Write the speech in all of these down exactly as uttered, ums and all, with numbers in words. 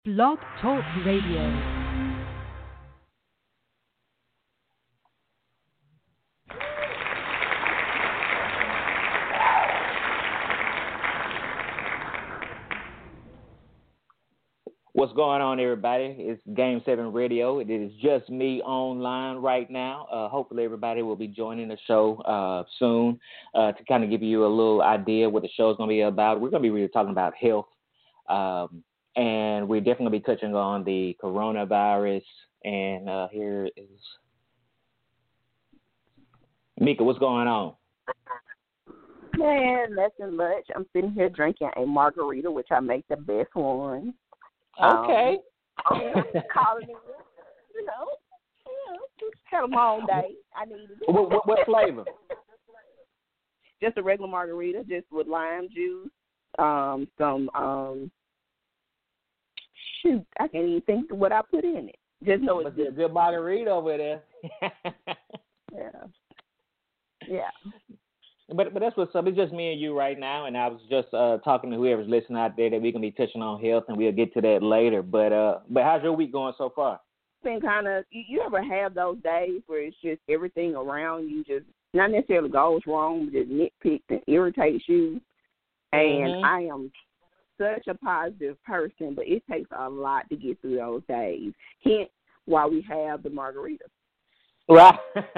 Blog Talk Radio. What's going on, everybody? It's Game seven Radio. It is just me online right now. Uh, hopefully, everybody will be joining the show uh, soon uh, to kind of give you a little idea what the show is going to be about. We're going to be really talking about health, um, and we're definitely going to be touching on the coronavirus. And uh, here is Mika. What's going on? Man, nothing much. I'm sitting here drinking a margarita, which I make the best one. Okay. Um, calling it, you know, you know, just had a long day. I needed it. What, what, what flavor? Just a regular margarita, just with lime juice, um, some, um, shoot, I can't even think of what I put in it. Just know it's good. Good margarita over there. Yeah. Yeah. But but that's what's up. It's just me and you right now, and I was just uh, talking to whoever's listening out there that we're gonna be touching on health, and we'll get to that later. But uh, but how's your week going so far? Been kind of. You, you ever have those days where it's just everything around you just not necessarily goes wrong, but just nitpicks and irritates you? And mm-hmm. I am such a positive person, but it takes a lot to get through those days. Hence why we have the margarita. Right.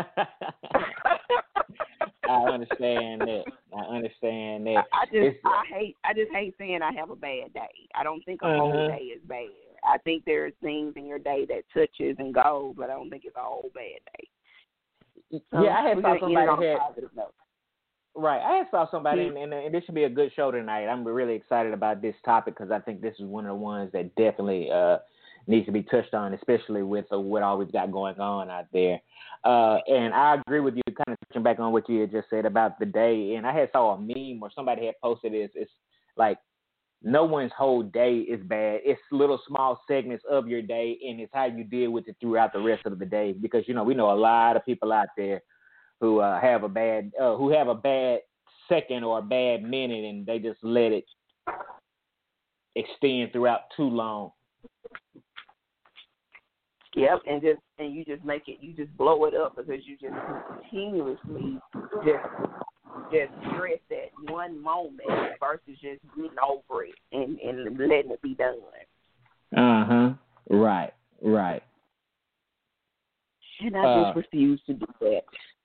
I understand that. I understand that. I just it's, I hate I just hate saying I have a bad day. I don't think a uh-huh. whole day is bad. I think there's things in your day that touches and goes, but I don't think it's a whole bad day. So yeah, I had saw somebody had note. Right. I had saw somebody, mm-hmm. and, and, and this should be a good show tonight. I'm really excited about this topic because I think this is one of the ones that definitely uh, needs to be touched on, especially with uh, what all we've got going on out there. Uh, and I agree with you, kind of touching back on what you had just said about the day. And I had saw a meme or somebody had posted this. It's like no one's whole day is bad. It's little small segments of your day, and it's how you deal with it throughout the rest of the day. Because you know we know a lot of people out there who uh, have a bad uh, who have a bad second or a bad minute, and they just let it extend throughout too long. Yep, and just and you just make it, you just blow it up because you just continuously just just stress that one moment versus just getting over it and, and letting it be done. Uh huh. Right. Right. And I uh, just refuse to do that.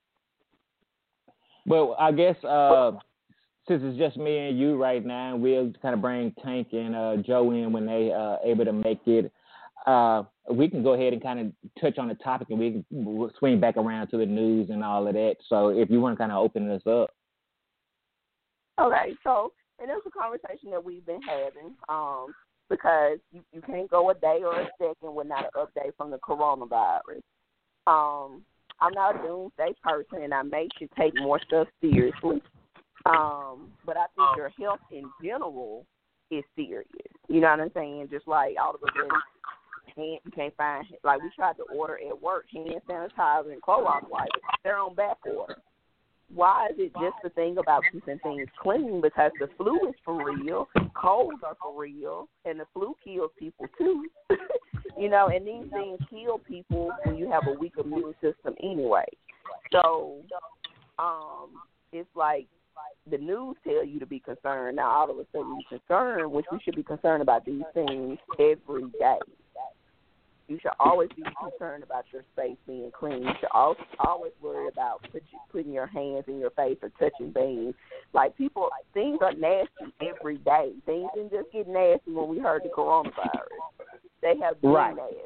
Well, I guess uh, since it's just me and you right now, we'll kind of bring Tank and uh, Joe in when they uh able to make it. Uh, we can go ahead and kind of touch on the topic, and we can swing back around to the news and all of that. So if you want to kind of open this up. Okay, so, and it's a conversation that we've been having um, because you, you can't go a day or a second without an update from the coronavirus. Um, I'm not a doomsday person, and I may should take more stuff seriously. Um, but I think your health in general is serious. You know what I'm saying? Just like all of a sudden, hand, you can't find, like we tried to order at work, hand sanitizer and Clorox wipes. They're on back order. Why is it just the thing about keeping things clean? Because the flu is for real, colds are for real, and the flu kills people too. You know, and these things kill people when you have a weak immune system anyway. So um, it's like the news tell you to be concerned. Now all of a sudden you're concerned, which we should be concerned about these things every day. You should always be concerned about your space being clean. You should always, always worry about put you, putting your hands in your face or touching things. Like people, things are nasty every day. Things didn't just get nasty when we heard the coronavirus. They have been right. nasty.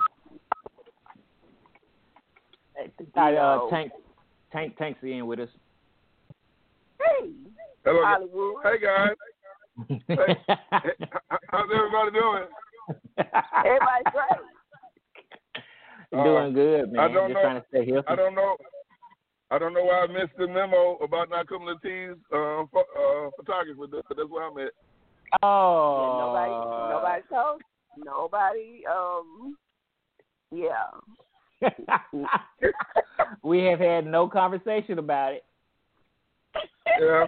Hi, uh, Tank, Tank, Tank's in with us. Hey, hello, Hollywood. Hey guys. Hey, how's everybody doing? Everybody's great. Doing uh, good, man. I don't Just know, trying to stay healthy. I don't know. I don't know why I missed the memo about not coming to T's uh, pho- uh, photography. That's where I'm at. Oh, yeah, nobody, nobody told. Nobody. Um. Yeah. We have had no conversation about it. Yeah.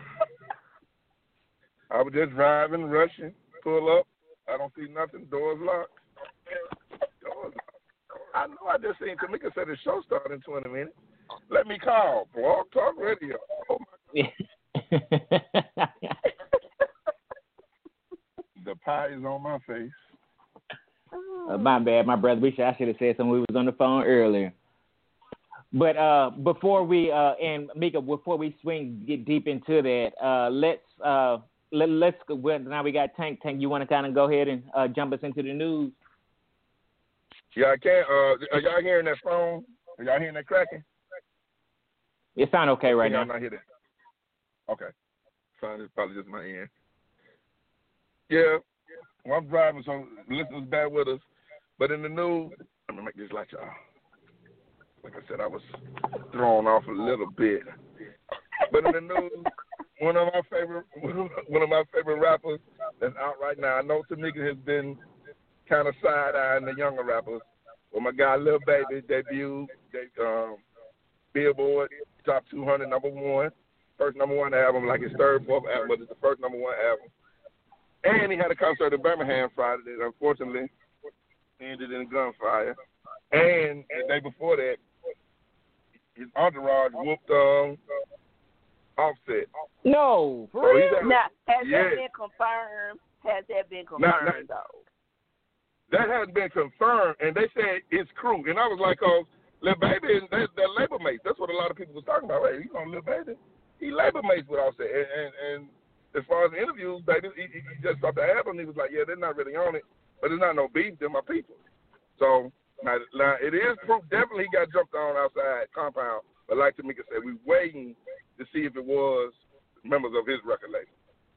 I was just driving, rushing, pull up. I don't see nothing. Doors locked. I know I just seen Tamika said the show started in twenty minutes. Let me call. Blog Talk Radio. Oh, my God. The pie is on my face. Uh, my bad, my brother. We should, I should have said something. We was on the phone earlier. But uh, before we uh, and Mika, before we swing get deep into that, uh, let's uh, let, let's well, now we got Tank. Tank, you want to kind of go ahead and uh, jump us into the news? Yeah, I can't. Uh, are y'all hearing that phone? Are y'all hearing that cracking? It sound okay right yeah, now. I'm not hearing that. Okay, fine. It's probably just my end. Yeah, well, I'm driving, so listeners bear with us. But in the news, let me make this light, y'all. Like I said, I was thrown off a little bit. But in the news, one of my favorite one of my favorite rappers that's out right now. I know Tamika has been kind of side-eyeing the younger rappers. Well, my guy Lil Baby debuted, they, um, Billboard Top two hundred, number one. First number one album, like his third, fourth album, but it's the first number one album. And he had a concert in Birmingham Friday that unfortunately ended in a gunfire. And the day before that, his entourage whooped um, Offset. No, for so real? At, now, has yeah. that been confirmed? Has that been confirmed, now, now, though? That hasn't been confirmed, and they said it's crew. And I was like, oh, Lil Baby, they're, they're labor mates. That's what a lot of people was talking about. Hey, you know, Lil Baby, he labor mates with Offset. And, and, and as far as the interviews, baby, he, he just dropped the album. He was like, yeah, they're not really on it, but there's not no beef. They're my people. So now, now it is proof. Definitely he got jumped on outside compound. But like Tamika said, we're waiting to see if it was members of his record label.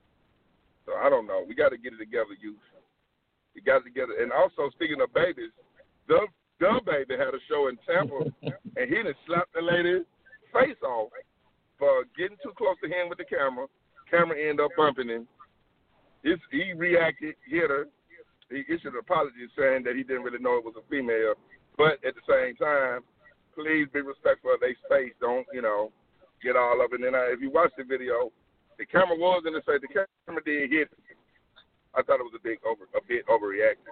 So I don't know. We got to get it together, youth. We got it together. And also, speaking of babies, the the baby had a show in Tampa, and he done slapped the lady's face off for getting too close to him with the camera. Camera ended up bumping him. His, he reacted, hit her. He issued an apology saying that he didn't really know it was a female. But at the same time, please be respectful of their space. Don't, you know, get all of it. And uh, if you watch the video, the camera was in the face. The camera did hit him. I thought it was a big over, a bit overreacting.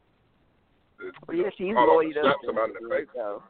Well, yeah, she's all loyal to slap somebody in the face. So.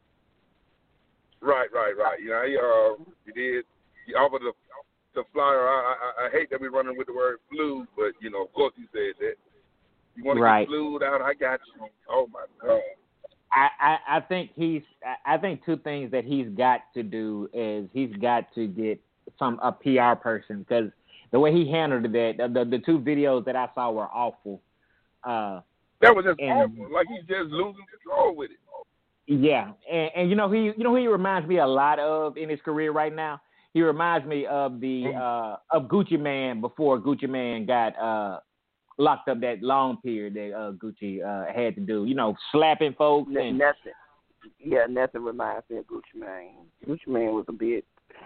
Right, right, right. You know, he, uh, he did. He offered the, the flyer. I, I, I hate that we're running with the word flu, but, you know, of course he said that. You want to right. get flued out? I got you. Oh, my God. I, I, I think he's. I think two things that he's got to do is he's got to get some a P R person, because the way he handled that, the, the the two videos that I saw were awful. Uh, that was just and, awful. Like he's just losing control with it. Yeah, and, and you know he you know who he reminds me a lot of in his career right now. He reminds me of the mm-hmm. uh, of Gucci Mane before Gucci Mane got uh, locked up that long period that uh, Gucci uh, had to do. You know, slapping folks. N- and, nothing. Yeah, nothing reminds me of Gucci Mane. Gucci Mane was a bit.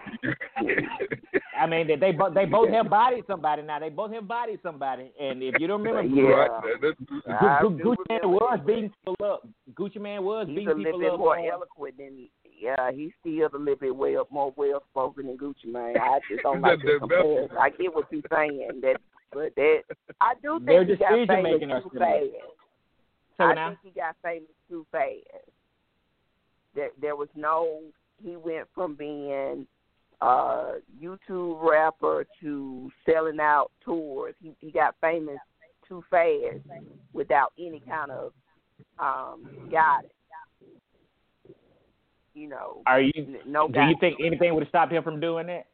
I mean, they they both they both have bodied somebody now. They both have bodied somebody, and if you don't remember, yeah, right, Gu- Gu- Gucci Mane was beating people up. Gucci Mane was he's beating a people little bit up. more eloquent than. Yeah, he's still a little bit well more well spoken than Gucci Mane. I just don't like to compare. I get what you're saying, that, but that I do think he got famous too fast. So I now? think he got famous too fast. There, there was no. He went from being a YouTube rapper to selling out tours. He, he got famous too fast without any kind of um, guidance. You know, are you? No do guidance. you think anything would have stopped him from doing that?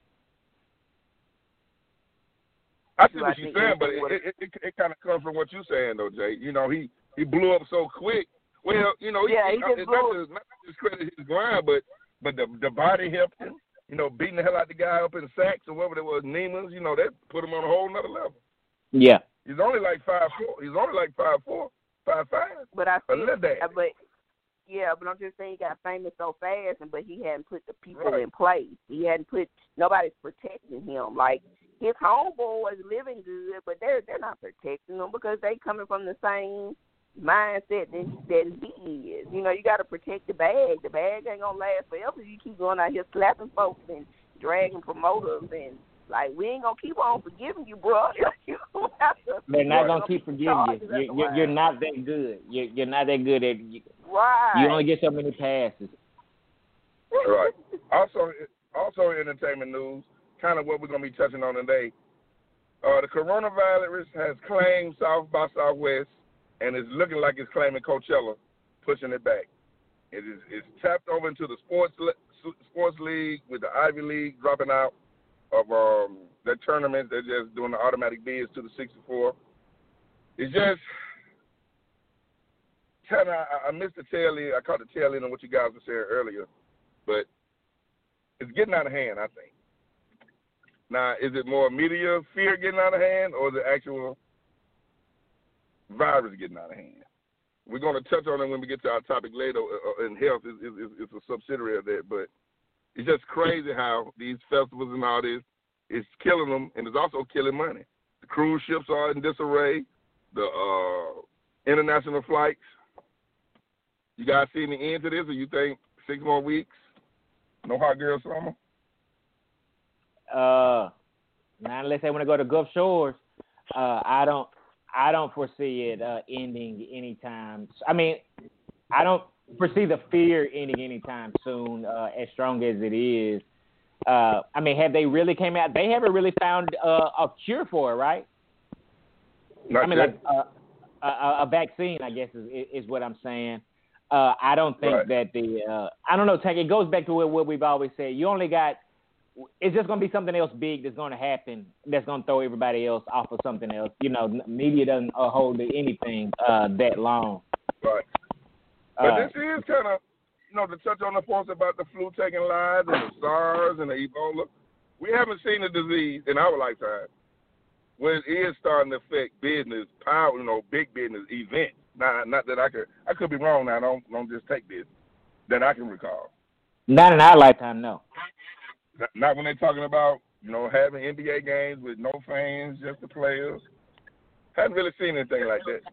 I see what you're saying, but it, it, it, it kind of comes from what you're saying, though, Jay. You know, he, he blew up so quick. Well, you know, yeah, he, he he, just not, blew. to, not to discredit his grind, but but the the body helped him. You know, beating the hell out the guy up in Saks or whatever it was, Neiman's. You know, that put him on a whole nother level. Yeah, he's only like five four. He's only like five four, five five. But I a see, little daddy. but yeah, but I'm just saying he got famous so fast, and but he hadn't put the people right. in place. He hadn't put nobody's protecting him. Like his homeboys living good, but they're they're not protecting him because they coming from the same mindset that, that he is. You know, you got to protect the bag. The bag ain't gonna last forever. You keep going out here slapping folks and dragging promoters, and like we ain't gonna keep on forgiving you, bro. you have to, they're not gonna keep forgiving you. You're, You're, you're, you're not that good. You're, you're not that good at. You, Right. You only get so many passes. Right. Also, also entertainment news, kind of what we're going to be touching on today. Uh, the coronavirus has claimed South by Southwest, and it's looking like it's claiming Coachella, pushing it back. It is it's tapped over into the sports sports league with the Ivy League dropping out of um, their tournament. They're just doing the automatic bids to the sixty-four. It's just kind of I, I missed the tail end. I caught the tail end of what you guys were saying earlier, but it's getting out of hand, I think. Now, is it more media fear getting out of hand, or the actual virus getting out of hand? We're going to touch on it when we get to our topic later, uh, and health is, is, is a subsidiary of that. But it's just crazy how these festivals and all this is killing them, and it's also killing money. The cruise ships are in disarray. The uh, international flights. You guys see the end to this, or you think six more weeks? No hot girl summer? Uh, now unless they want to go to Gulf Shores, uh, I don't, I don't foresee it uh, ending anytime. I mean, I don't foresee the fear ending anytime soon. Uh, as strong as it is, uh, I mean, have they really came out? They haven't really found uh, a cure for it, right? Not I mean, yet. like uh, a, a vaccine, I guess is is what I'm saying. Uh, I don't think Right. that the, uh, I don't know, Tank, it goes back to what, what we've always said. You only got, it's just going to be something else big that's going to happen that's going to throw everybody else off of something else. You know, media doesn't uh, hold anything uh, that long. Right. But Uh, this is kind of, you know, to touch on the points about the flu taking lives and the SARS and the Ebola. We haven't seen a disease in our lifetime when it is starting to affect business, power, you know, big business events. Not, not that I could, I could be wrong now. Don't, don't just take this. That I can recall. not in our lifetime, no. Not, not when they're talking about, you know, having N B A games with no fans, just the players. Haven't really seen anything like that.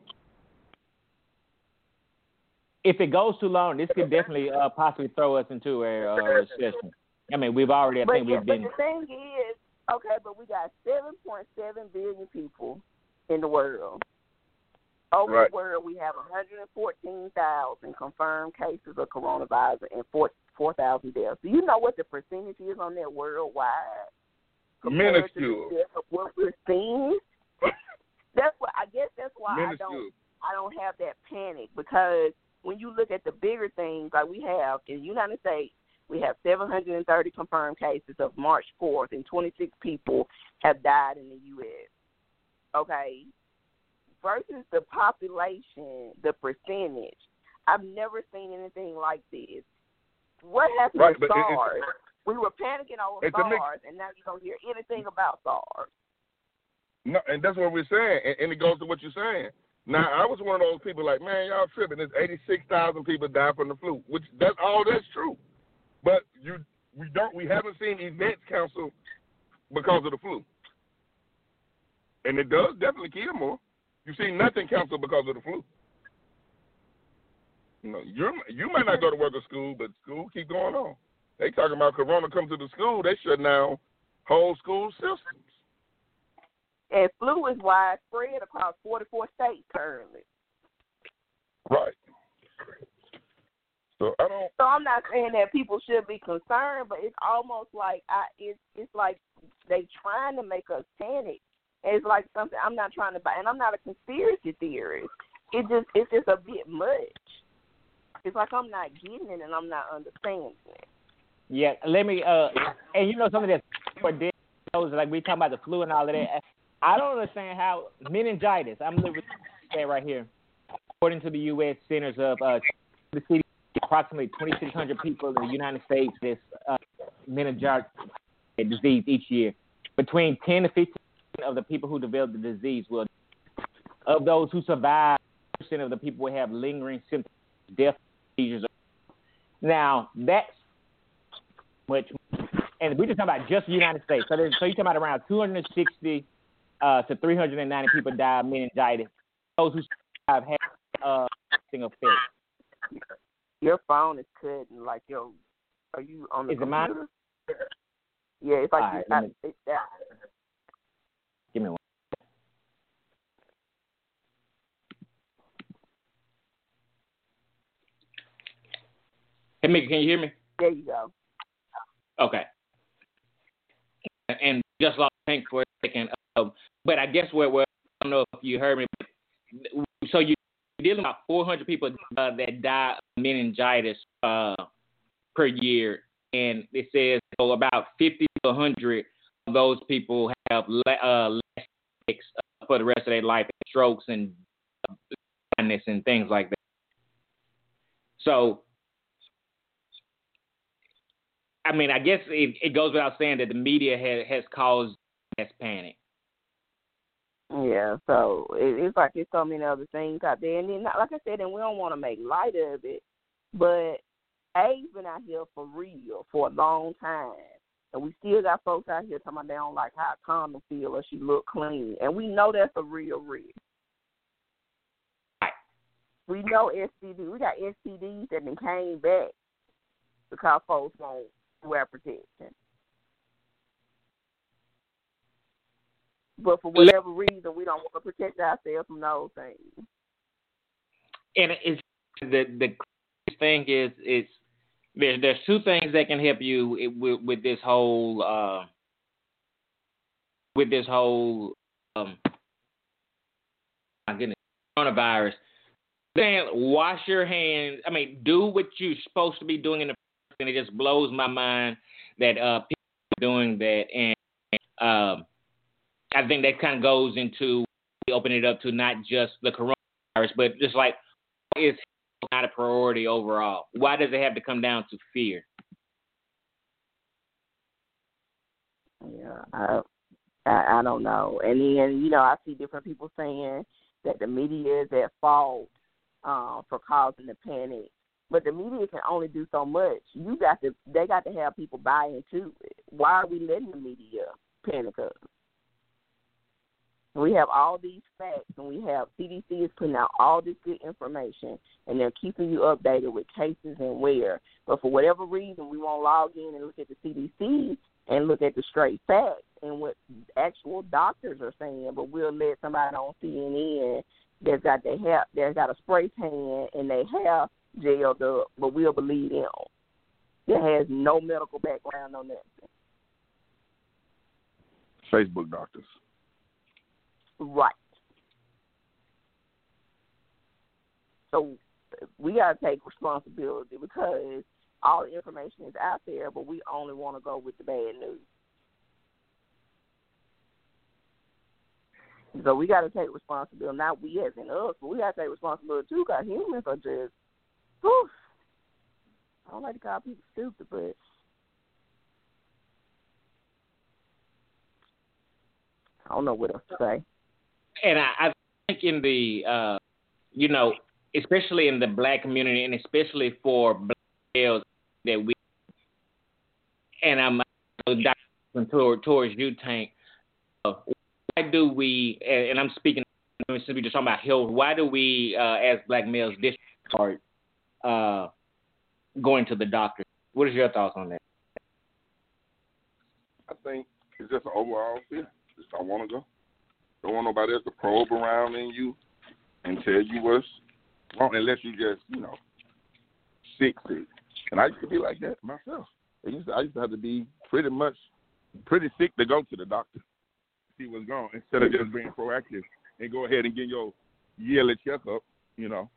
If it goes too long, this could definitely uh, possibly throw us into a uh, recession. I mean, we've already, I But, think yeah, we've but been. the thing is, okay, but we got seven point seven billion people in the world. Over Right. the world, we have one hundred fourteen thousand confirmed cases of coronavirus and four thousand deaths. Do you know what the percentage is on that worldwide? compared to Minuscule. the death of what we're seeing? That's what I guess. That's why Minuscule. I don't. I don't have that panic, because when you look at the bigger things, like we have in the United States, we have seven hundred thirty confirmed cases of March fourth, and twenty-six people have died in the U S Okay, versus the population, the percentage, I've never seen anything like this. What happened Right, with but it- SARS? it's- we were panicking over it's a mix- SARS, and now you don't hear anything about SARS. No, and that's what we're saying, and, and it goes to what you're saying. Now, I was one of those people like, man, y'all tripping. There's eighty-six thousand people die from the flu, which that's all that's true. But you, we don't, we haven't seen events canceled because of the flu, and it does definitely kill more. You've seen nothing canceled because of the flu. You know, you you might not go to work or school, but school keep going on. They talking about Corona come to the school, they shut down whole school systems. And flu is widespread across forty-four states currently. Right. So I don't. So I'm not saying that people should be concerned, but it's almost like I it's it's like they trying to make us panic. It's like something I'm not trying to buy, and I'm not a conspiracy theorist. It just it's just a bit much. It's like I'm not getting it and I'm not understanding it. Yeah, let me, uh, and you know something that's for dead knows, like we talking about the flu and all of that. I don't understand how meningitis. I'm literally that right here. According to the U S Centers of uh, the C D C, approximately twenty-six hundred people in the United States this uh, meningitis disease each year. Between ten to fifteen of the people who develop the disease will, of those who survive, percent of the people will have lingering symptoms, death, seizures. Now that's much, and we're just talking about just the United States. So, so you're talking about around two hundred sixty uh, to three hundred ninety people die of meningitis. Those who have had uh, effect. Your phone is cutting. Like yo, are you on the Is it mine? computer? Yeah, it's like All you, right, I, let me- it's that. Give me one. Hey, Mickey, can you hear me? There you go. Okay. And just lost Tank for a second. Um, but I guess where, where I don't know if you heard me. So you're dealing with about four hundred people uh, that die of meningitis uh, per year, and it says so about fifty to one hundred of those people have uh, less for the rest of their life, strokes and blindness and things like that. So, I mean, I guess it, it goes without saying that the media has, has caused mass panic. Yeah, so it, it's like there's so many other things out there. And then, like I said, and we don't want to make light of it, but AIDS been out here for real for a long time. And we still got folks out here talking about they don't like how a condom feel or she look clean. And we know that's a real risk. Right. We know S T D. We got S T Ds that then came back because folks won't wear protection. But for whatever reason, we don't want to protect ourselves from those things. And it's the the thing is, it's there's there's two things that can help you with, with this whole uh, with this whole um, my goodness coronavirus. Saying wash your hands. I mean, do what you're supposed to be doing in the first, and it just blows my mind that uh, people are doing that. And um, I think that kind of goes into opening it up to not just the coronavirus, but just like it's not a priority overall. Why does it have to come down to fear? Yeah, I, I, I don't know. And then, you know, I see different people saying that the media is at fault um, for causing the panic. But the media can only do so much. You got to, they got to have people buy into it. Why are we letting the media panic us? We have all these facts, and we have C D C is putting out all this good information, and they're keeping you updated with cases and where. But for whatever reason, we won't log in and look at the C D C and look at the straight facts and what actual doctors are saying. But we'll let somebody on C N N that's got their hair, that's got a spray tan and they hair gelled up, but we'll believe them. That has no medical background on nothing. Facebook doctors. Right. So we got to take responsibility because all the information is out there, but we only want to go with the bad news. So we got to take responsibility, not we as in us, but we got to take responsibility too because humans are just, whew, I don't like to call people stupid, but I don't know what else to say. And I, I think in the, uh, you know, especially in the black community and especially for black males that we, and I'm toward, towards you, Tank, uh, why do we, and I'm speaking, since we're just talking about health, why do we, uh, as black males, disregard uh, going to the doctor? What is your thoughts on that? I think it's just an overall fear. Just don't want to go. Don't want nobody else to probe around in you and tell you what's wrong unless you just, you know, sick, sick. And I used to be like that myself. I used to, I used to have to be pretty much pretty sick to go to the doctor, see what's going on, instead of just being proactive and go ahead and get your yearly checkup, you know.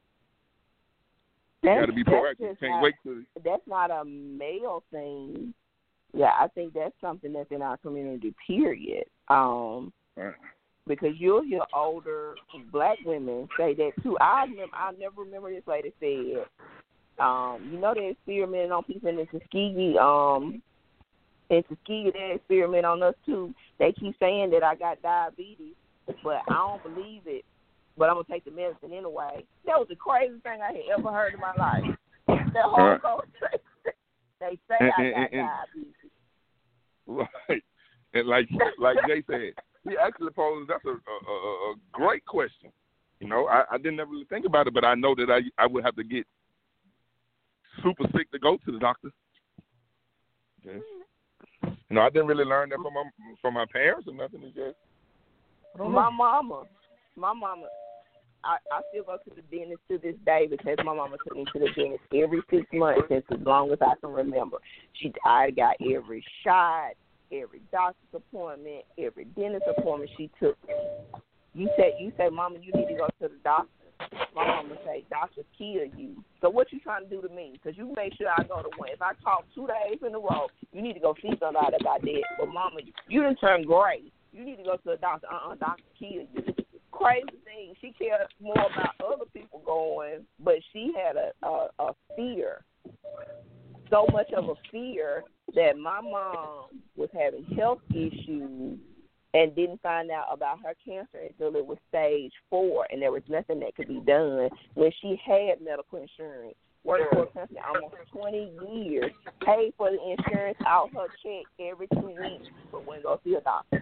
You got to be proactive. Can't not, wait to. That's not a male thing. Yeah, I think that's something that's in our community, period. Um, right. Because you'll hear older black women say that, too. I remember, I never remember this lady said, um, you know, they experimented on people in Tuskegee, um, in Tuskegee, they experiment on us, too. They keep saying that I got diabetes, but I don't believe it, but I'm going to take the medicine anyway. That was the craziest thing I had ever heard in my life. That whole right. conversation. They say and, I and, got and, diabetes. Right. And like like Jay said, he actually posed, that's a, a, a, a great question. You know, I, I didn't ever really think about it, but I know that I I would have to get super sick to go to the doctor. Okay. You know, I didn't really learn that from my from my parents or nothing. It's just, I don't my know. mama, my mama, I, I still go to the dentist to this day because my mama took me to the dentist every six months since as long as I can remember. She, I got every shot, every doctor's appointment, every dentist appointment she took. You say, you say, Mama, you need to go to the doctor. My mama say, doctors kill you. So what you trying to do to me? Because you make sure I go to one. If I talk two days in a row, you need to go see somebody about that. But Mama, you done turned gray. You need to go to the doctor. Uh-uh, doctor kill you. Crazy thing. She cared more about other people going, but she had a, a, a fear. So much of a fear that my mom was having health issues and didn't find out about her cancer until it was stage four, and there was nothing that could be done when she had medical insurance. Worked for a company almost twenty years, paid for the insurance out her check every two weeks, but wouldn't go see a doctor.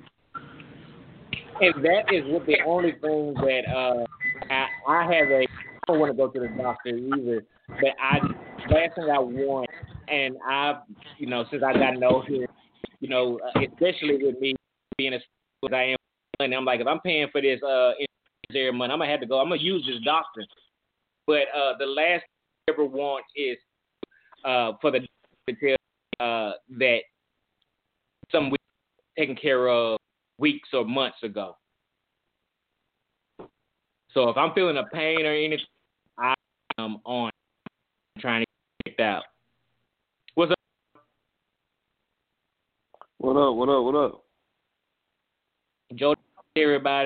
And that is what the only thing that uh, I, I have a, I don't want to go to the doctor either, but I, last thing I want, and I, you know, since I got to know here, you know, especially with me being as as I am, and I'm like, if I'm paying for this uh every month, I'm gonna have to go. I'm gonna use this doctor. But uh, the last thing I ever want is uh for the doctor to tell uh that something taken care of weeks or months ago. So if I'm feeling a pain or anything, I am on trying to get it out. What's up? What up? What up? What up? Joe, everybody.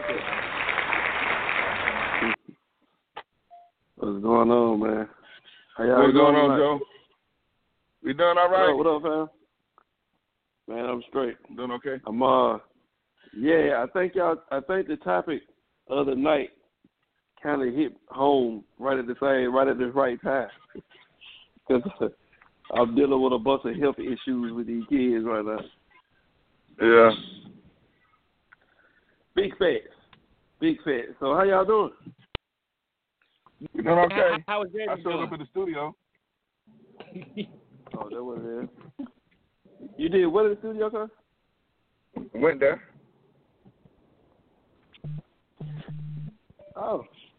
What's going on, man? How y'all What's going on, tonight? Joe? We doing all right? What up, what up, fam? Man, I'm straight. Doing okay? I'm uh, yeah. I think y'all. I think the topic of the night kind of hit home right at the same, right at the right time. Because I'm dealing with a bunch of health issues with these kids right now. Yeah. Big facts. Big facts. So how y'all doing? We doing okay. How, how was that? I showed up in the studio. Oh, that was it. You did what in the studio, sir? Went there. Oh.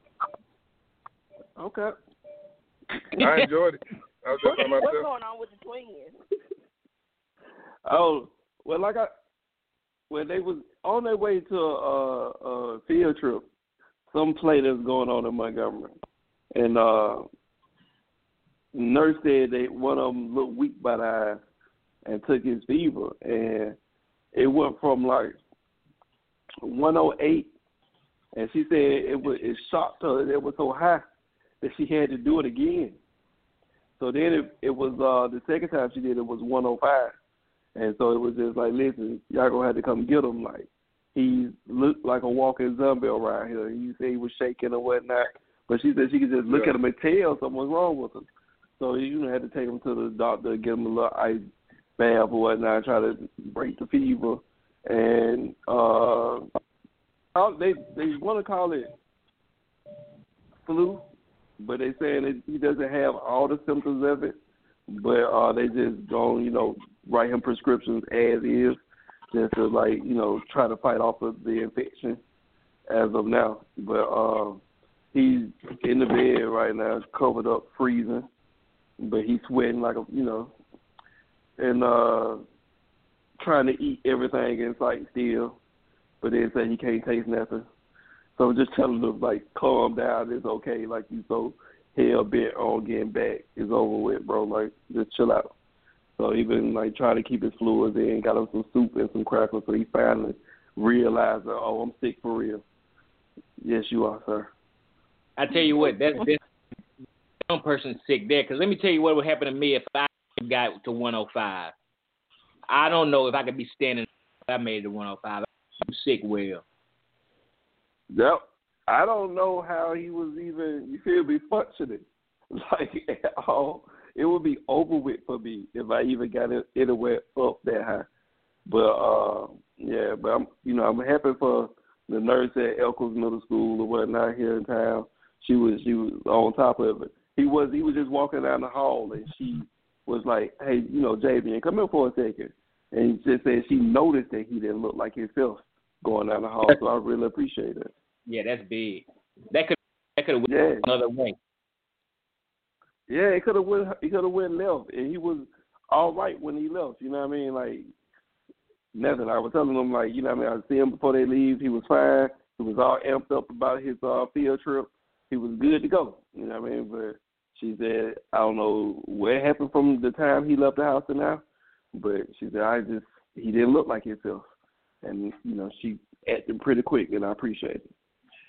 Okay. I enjoyed it. I was just by What's myself. going on with the twins? Oh, well, like I, when they was on their way to a, a field trip, some play that's going on in Montgomery, and uh, nurse said that one of them looked weak by the eye and took his fever, and it went from like one oh eight, and she said it was it shocked her that it was so high that she had to do it again. So then it, it was uh, the second time she did it was one oh five. And so it was just like, listen, y'all gonna have to come get him. Like, he looked like a walking zombie around here. He said he was shaking or whatnot, but she said she could just look yeah. at him and tell something was wrong with him. So you know, had to take him to the doctor, give him a little ice bath or whatnot, try to break the fever. And uh, they they want to call it flu, but they saying that he doesn't have all the symptoms of it. But uh, they just don't, you know, write him prescriptions as is, just to, like, you know, try to fight off of the infection as of now. But uh, he's in the bed right now, covered up, freezing, but he's sweating like a, you know, and uh, trying to eat everything in sight still, but then say he can't taste nothing. So I'm just telling him, like, calm down, it's okay, like you so hell bent on getting back. It's over with, bro. Like, just chill out. So he been like trying to keep his fluids in, got him some soup and some crackers, so he finally realized that, oh, I'm sick for real. Yes, you are, sir. I tell you what, that's this one person sick there. Because let me tell you what would happen to me if I got to one oh five. I don't know if I could be standing if I made it to one oh five. I'm sick well. Yep. I don't know how he was even, you feel me, functioning like at all. It would be over with for me if I even got it anywhere up that high. But uh, yeah, but I'm, you know, I'm happy for the nurse at Elkos Middle School or whatnot here in town. She was she was on top of it. He was he was just walking down the hall and she was like, "Hey, you know, Javian, come here for a second." And she just said she noticed that he didn't look like himself going down the hall. So I really appreciate it. Yeah, that's big. That could that could have went Yeah. another way. Yeah, it could have went. He could have went left, and he was all right when he left. You know what I mean? Like nothing. I was telling him like, you know what I mean. I see him before they leave. He was fine. He was all amped up about his uh, field trip. He was good to go. You know what I mean? But she said, I don't know what happened from the time he left the house to now, but she said, I just he didn't look like himself, and you know she acted pretty quick, and I appreciate it.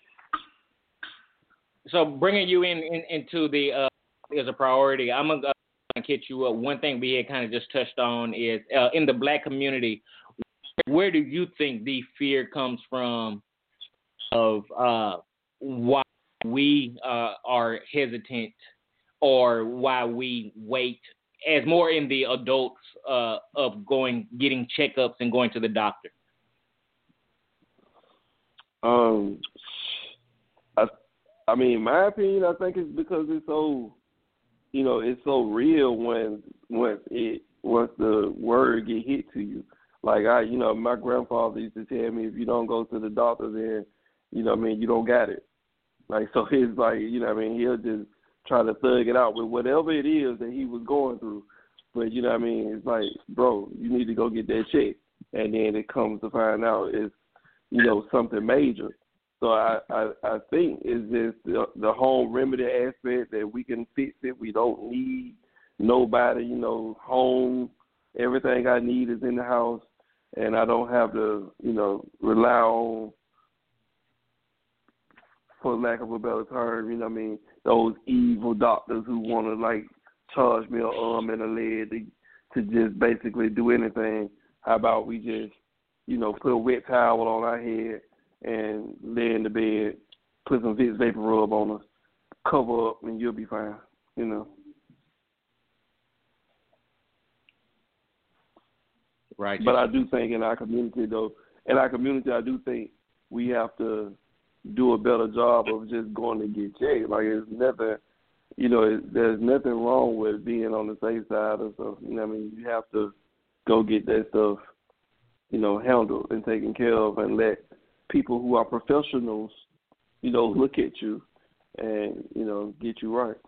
So bringing you in, in into the uh, as a priority, I'm gonna catch you up. One thing we had kind of just touched on is uh, in the Black community, where do you think the fear comes from of uh, why we uh, are hesitant or why we wait as more in the adults uh, of going, getting checkups and going to the doctor? Um, I, I mean, my opinion, I think it's because it's so, you know, it's so real when when it once the word get hit to you. Like I, you know, my grandfather used to tell me, if you don't go to the doctor, then, you know, what I mean, you don't got it. Like so, it's like, you know, what I mean, he'll just try to thug it out with whatever it is that he was going through. But you know what I mean? It's like, bro, you need to go get that check, and then it comes to find out it's, you know, something major. So I, I, I think it's just the, the home remedy aspect that we can fix it. We don't need nobody, you know, home. Everything I need is in the house, and I don't have to, you know, rely on, for lack of a better term, you know what I mean, those evil doctors who want to, like, charge me an arm and a leg to, to just basically do anything. How about we just, you know, put a wet towel on our head and lay in the bed, put some Vicks Vapor Rub on us, cover up, and you'll be fine, you know. Right. But I do think in our community, though, in our community, I do think we have to do a better job of just going to get checked. Like, it's nothing, you know, it, there's nothing wrong with being on the safe side or stuff. You know what I mean? You have to go get that stuff, you know, handled and taken care of, and let people who are professionals, you know, look at you and, you know, get you right.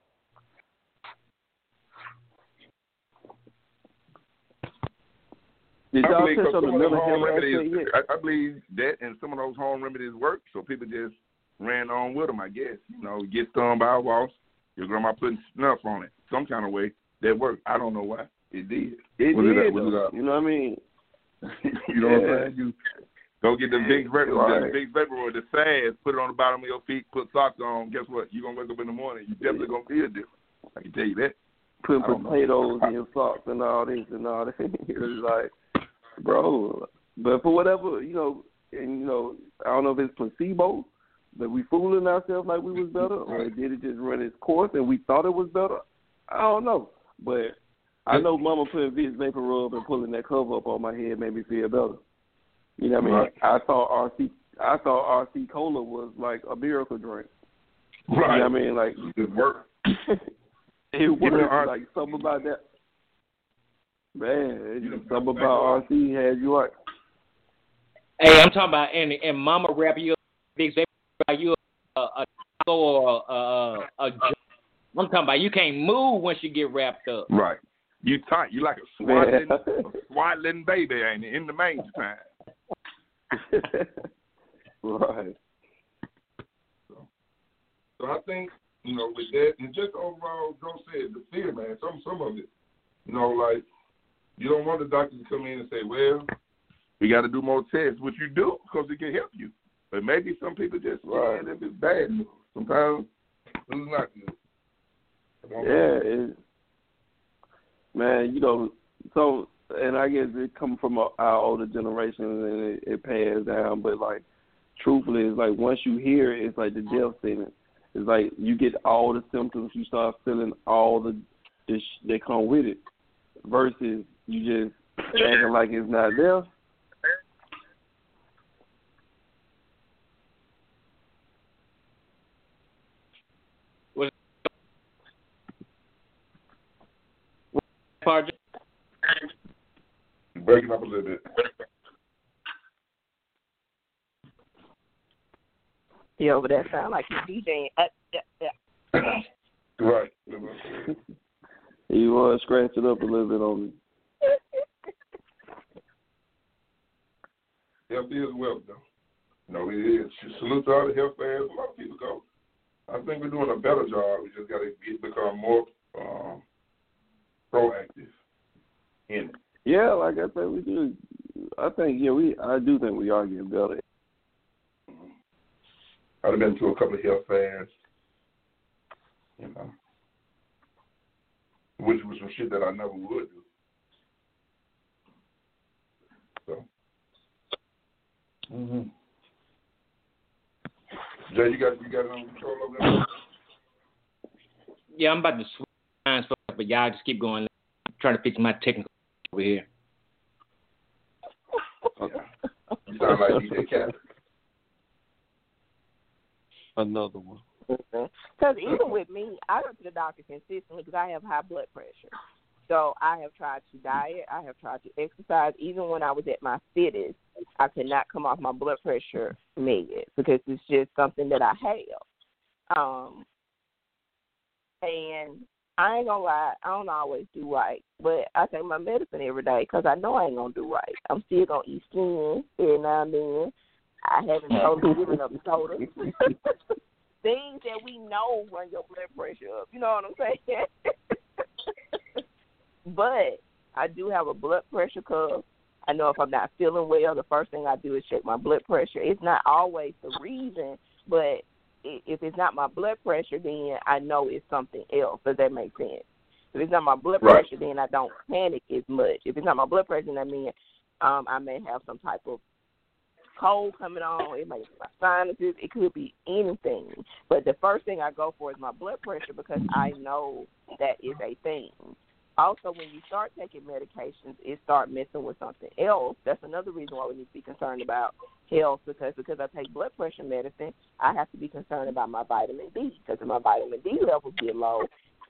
Did I y'all believe, touch on the some of those mental home health remedies, aspect yet? I, I believe that, and some of those home remedies work, so people just ran on with them, I guess. You know, get stung by a wasp, your grandma putting snuff on it, some kind of way that worked. I don't know why. It did. It was did, it, was though. it, uh, You know what I mean? you know Yeah. what I'm saying? You go get the big vapor, Right. the big vapor or the sass, put it on the bottom of your feet, put socks on. Guess what? You're gonna wake up in the morning. You definitely gonna feel different. I can tell you that. Put I don't know. potatoes in your socks and all this and all that. It's like, bro. But for whatever, you know, and you know, I don't know if it's placebo, but we fooling ourselves like we was better, or did it just run its course and we thought it was better? I don't know. But I know Mama putting Vicks Vapor Rub and pulling that cover up on my head made me feel better. You know what I mean? Right. I thought R C I thought R C Cola was like a miracle drink. Right. You know what I mean? Like it worked. it Give me worked. R- Like something about that. Man, You know, something about R C had you right. Hey, I'm talking about, and, and Mama wrap you up, big vapor, wrap you a, a, a, or a, a, a, I'm talking about you can't move once you get wrapped up. Right. You tight. You like a swaddling, a swaddling baby, ain't it? In the manger time. Right. So, so I think, you know, with that, and just overall, Joe said, the fear, man, some some of it, you know, like, you don't want the doctor to come in and say, well, we got to do more tests, which you do because it can help you. But maybe some people just, right. yeah, it's bad news. Sometimes it's not good. Yeah, it, man, you know, so, and I guess it comes from our, our older generation and it, it passed down, but, like, truthfully, it's like once you hear it, it's like the death sentence. It's like you get all the symptoms, you start feeling all the, the sh- that come with it, versus you just acting like it's not there. Part? Breaking up a little bit. Yeah, but that sound like you're DJing. Uh, yeah, yeah. Right. You want to scratch it up a little bit on me. Health is wealth, though. No, it is. Salute to all the health fans. A lot of people go. I think we're doing a better job. We just got to get become more um, proactive in it. Yeah, like I said, we do. I think, yeah, we. I do think we are getting better. Mm-hmm. I've been to a couple of health fairs, you know, which was some shit that I never would do. So, mm-hmm. Jay, you got you got it under control over there? Yeah, I'm about to switch lines, but y'all just keep going. I'm trying to fix my technical over here. Yeah. You sound like D J Khaled. Another one. Because even with me, I go to the doctor consistently because I have high blood pressure. So I have tried to diet. I have tried to exercise. Even when I was at my fittest, I could not come off my blood pressure meds because it's just something that I have. Um, and I ain't going to lie, I don't always do right. But I take my medicine every day because I know I ain't going to do right. I'm still going to eat skin every now and then. I haven't totally given up soda. Things that we know run your blood pressure up. You know what I'm saying? But I do have a blood pressure cuff. I know if I'm not feeling well, the first thing I do is check my blood pressure. It's not always the reason, but if it's not my blood pressure, then I know it's something else. Does that make sense? If it's not my blood Right. pressure, then I don't panic as much. If it's not my blood pressure, then I mean um, I may have some type of cold coming on. It may be my sinuses. It could be anything. But the first thing I go for is my blood pressure because I know that is a thing. Also, when you start taking medications, it start messing with something else. That's another reason why we need to be concerned about health because because I take blood pressure medicine, I have to be concerned about my vitamin D because if my vitamin D levels get low,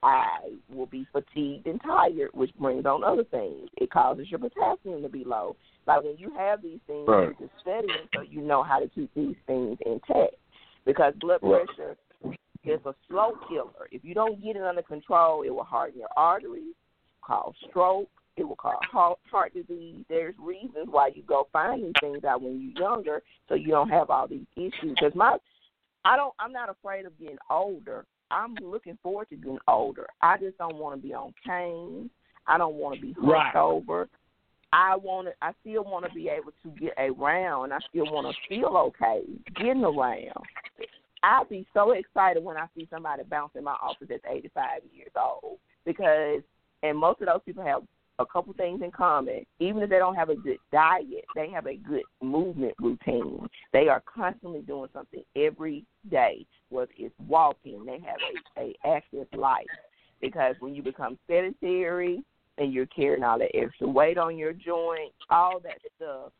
I will be fatigued and tired, which brings on other things. It causes your potassium to be low. Like when you have these things, Right. you're just studying so you know how to keep these things intact because blood Right. pressure is a slow killer. If you don't get it under control, it will harden your arteries, cause stroke, it will cause heart, heart disease. There's reasons why you go find these things out when you're younger so you don't have all these issues. Because my, I don't, I'm not afraid of getting older. I'm looking forward to getting older. I just don't want to be on canes. I don't want to be hunched Right. over. I want to, I still want to be able to get around. I still want to feel okay getting around. I'll be so excited when I see somebody bounce in my office that's eighty-five years old because, and most of those people have a couple things in common. Even if they don't have a good diet, they have a good movement routine. They are constantly doing something every day, whether it's walking, they have a, a active life. Because when you become sedentary and you're carrying all that extra weight on your joint, all that stuff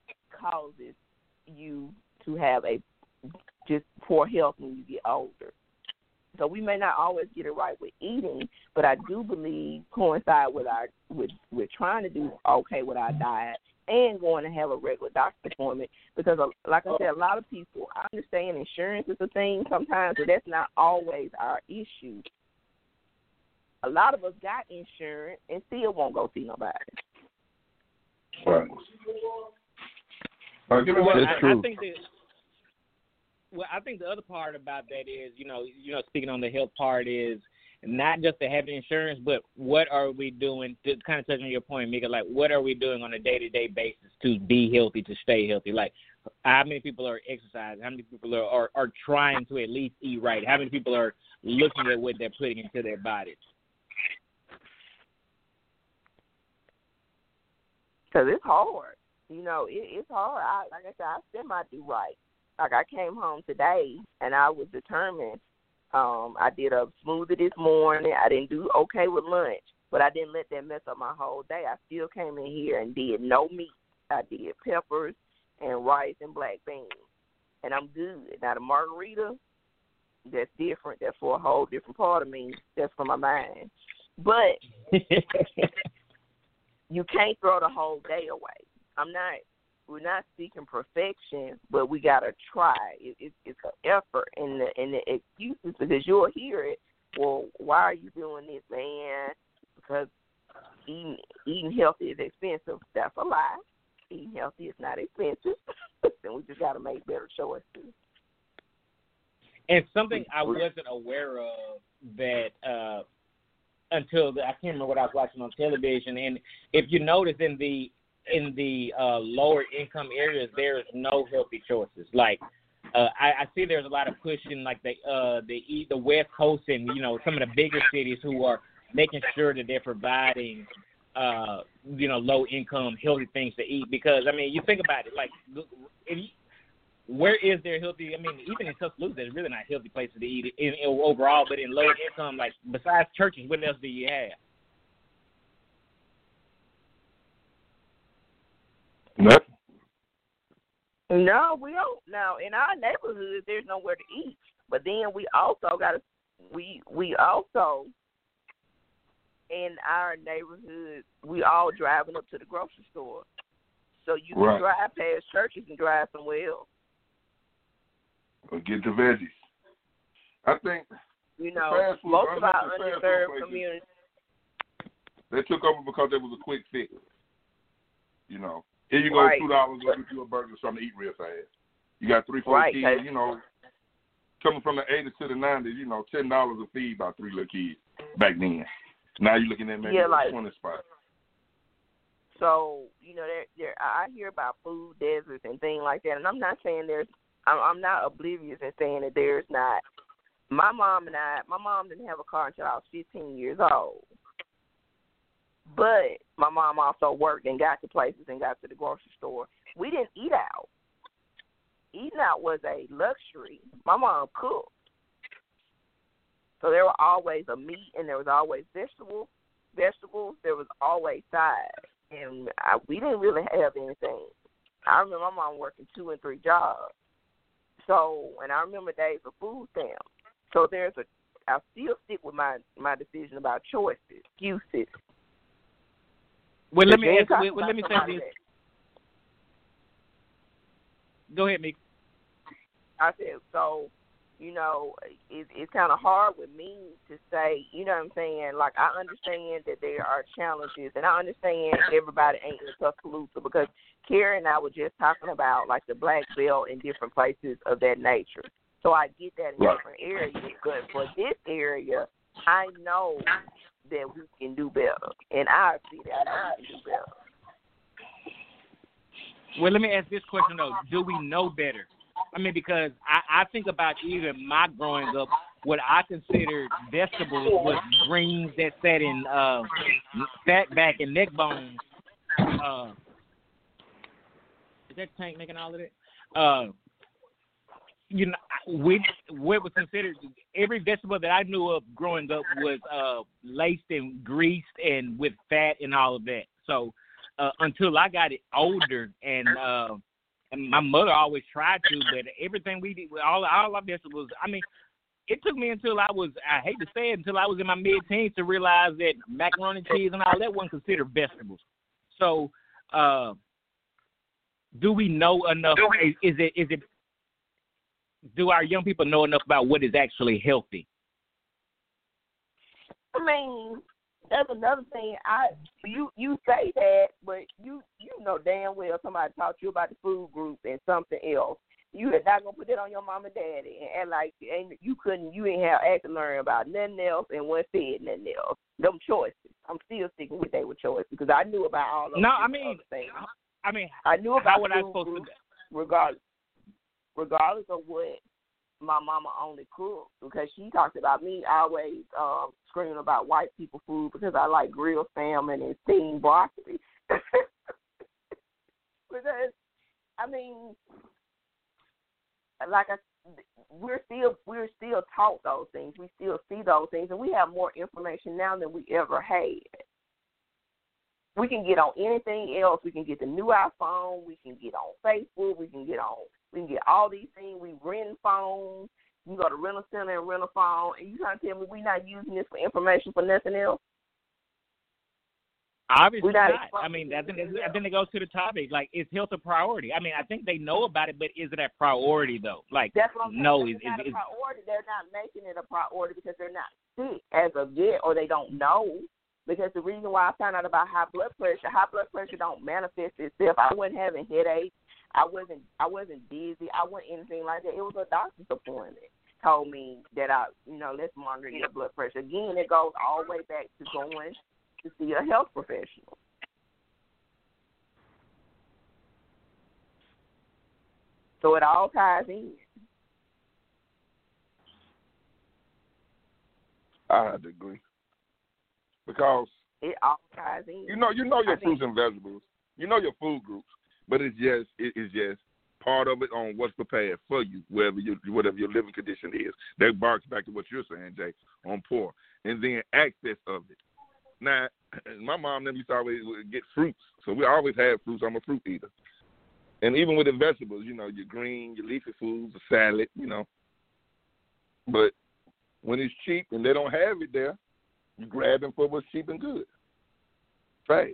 causes you to have a just poor health when you get older. So we may not always get it right with eating, but I do believe coincide with our with with trying to do okay with our diet and going to have a regular doctor's appointment because, like I said, a lot of people, I understand insurance is a thing sometimes, but that's not always our issue. A lot of us got insurance and still won't go see nobody. Right. All right, give me Well, one. I, I think that. Well, I think the other part about that is, you know, you know, speaking on the health part is not just to have insurance, but what are we doing to kind of touch on your point, Mika, like what are we doing on a day-to-day basis to be healthy, to stay healthy? Like how many people are exercising? How many people are, are, are trying to at least eat right? How many people are looking at what they're putting into their bodies? Because it's hard. You know, it, it's hard. I, like I said, I semi-do right. Like, I came home today, and I was determined. Um, I did a smoothie this morning. I didn't do okay with lunch, but I didn't let that mess up my whole day. I still came in here and did no meat. I did peppers and rice and black beans, and I'm good. Now, the margarita, that's different. That's for a whole different part of me. That's for my mind. But you can't throw the whole day away. I'm not we're not seeking perfection, but we gotta try. It, it, it's an effort, and the and the excuses, because you'll hear it. Well, why are you doing this, man? Because eating eating healthy is expensive. That's a lie. Eating healthy is not expensive. Then we just gotta make better choices. And something I wasn't aware of that uh, until the, I can't remember what I was watching on television. And if you notice in the in the uh, lower income areas, there is no healthy choices. Like uh, I, I see there's a lot of pushing, like the uh, the the West Coast and you know some of the bigger cities who are making sure that they're providing uh, you know low income healthy things to eat. Because I mean, you think about it, like if you, where is there healthy? I mean, even in Tuscaloosa, there's really not healthy places to eat in, in, overall. But in low income, like besides churches, what else do you have? Nothing. No, we don't. Now, in our neighborhood, there's nowhere to eat. But then we also got to, we we also, in our neighborhood, we all driving up to the grocery store. So you can right. drive past churches and drive somewhere else. Or get the veggies. I think, you know, food, most of our underserved communities, they took over because it was a quick fix. You know. Here you go, right. two dollars, go get you a burger, something to eat real fast. You got three, four right, kids, you know, coming from the eighties to the nineties, you know, ten dollars a feed about three little kids back then. Now you're looking at maybe yeah, like, a twenty spot. So, you know, there, there, I hear about food deserts and things like that, and I'm not saying there's, I'm, I'm not oblivious in saying that there's not. My mom and I, my mom didn't have a car until I was fifteen years old. But my mom also worked and got to places and got to the grocery store. We didn't eat out. Eating out was a luxury. My mom cooked. So there were always a meat and there was always vegetables. Vegetables. There was always sides. And I, we didn't really have anything. I remember my mom working two and three jobs. So, and I remember days of food stamps. So there's a, I still stick with my, my decision about choices, excuses. Well, let me ask, well, well, let me say this. Go ahead, Meek. I said, so, you know, it, it's kind of hard with me to say, you know what I'm saying? Like, I understand that there are challenges, and I understand everybody ain't in Tuscaloosa because Carrie and I were just talking about, like, the black belt in different places of that nature. So I get that in right. different areas. But for this area, I know that we can do better, and I see that we can do better. Well, let me ask this question, though. Do we know better? I mean, because I, I think about even my growing up, what I considered vegetables was greens that sat in uh, fat back and neck bones. Uh, is that Tank making all of that? Uh, you know, we what was considered every vegetable that I knew of growing up was uh, laced and greased and with fat and all of that. So uh, until I got it older, and uh, and my mother always tried to, but everything we did, all all our vegetables. I mean, it took me until I was I hate to say it until I was in my mid teens to realize that macaroni and cheese and all that wasn't considered vegetables. So uh, do we know enough? Is, is it is it Do our young people know enough about what is actually healthy? I mean, that's another thing. I you you say that, but you you know damn well somebody taught you about the food group and something else. You are not gonna put that on your mom and daddy and, and like and you couldn't you didn't have asked to learn about nothing else and wasn't fed nothing else. Them choices. I'm still sticking with they were choices because I knew about all those. No, I mean, things. I mean, I knew about how would I food supposed groups, to? regardless. Regardless of what my mama only cooked, because she talked about me always um, screaming about white people food because I like grilled salmon and steamed broccoli. Because I mean, like I, we're still we're still taught those things. We still see those things, and we have more information now than we ever had. We can get on anything else. We can get the new iPhone. We can get on Facebook. We can get on. We can get all these things. We rent phones. You go to rental center and rent a phone, and you trying to tell me we're not using this for information for nothing else? Obviously not. not. I mean, I think I think it goes to the topic. Like, is health a priority? I mean, I think they know about it, but is it a priority though? Like, That's what I'm saying. no, it's is, not is, a priority. They're not making it a priority because they're not sick as of yet, or they don't know. Because the reason why I found out about high blood pressure, high blood pressure don't manifest itself. I wasn't having headaches. I wasn't. I wasn't dizzy. I wasn't anything like that. It was a doctor's appointment. Told me that I, you know, let's monitor your blood pressure. Again, it goes all the way back to going to see a health professional. So it all ties in. I have to agree. Because it all ties in. You know, you know your I fruits think, and vegetables. You know your food groups, but it's just it is just part of it on what's prepared for you, wherever you whatever your living condition is. That barks back to what you're saying, Jay, on poor, and then access of it. Now, my mom never used to always get fruits, so we always had fruits. I'm a fruit eater. And even with the vegetables, you know, your green, your leafy foods, the salad, you know. But when it's cheap and they don't have it there, you grab them for what's cheap and good. Fast.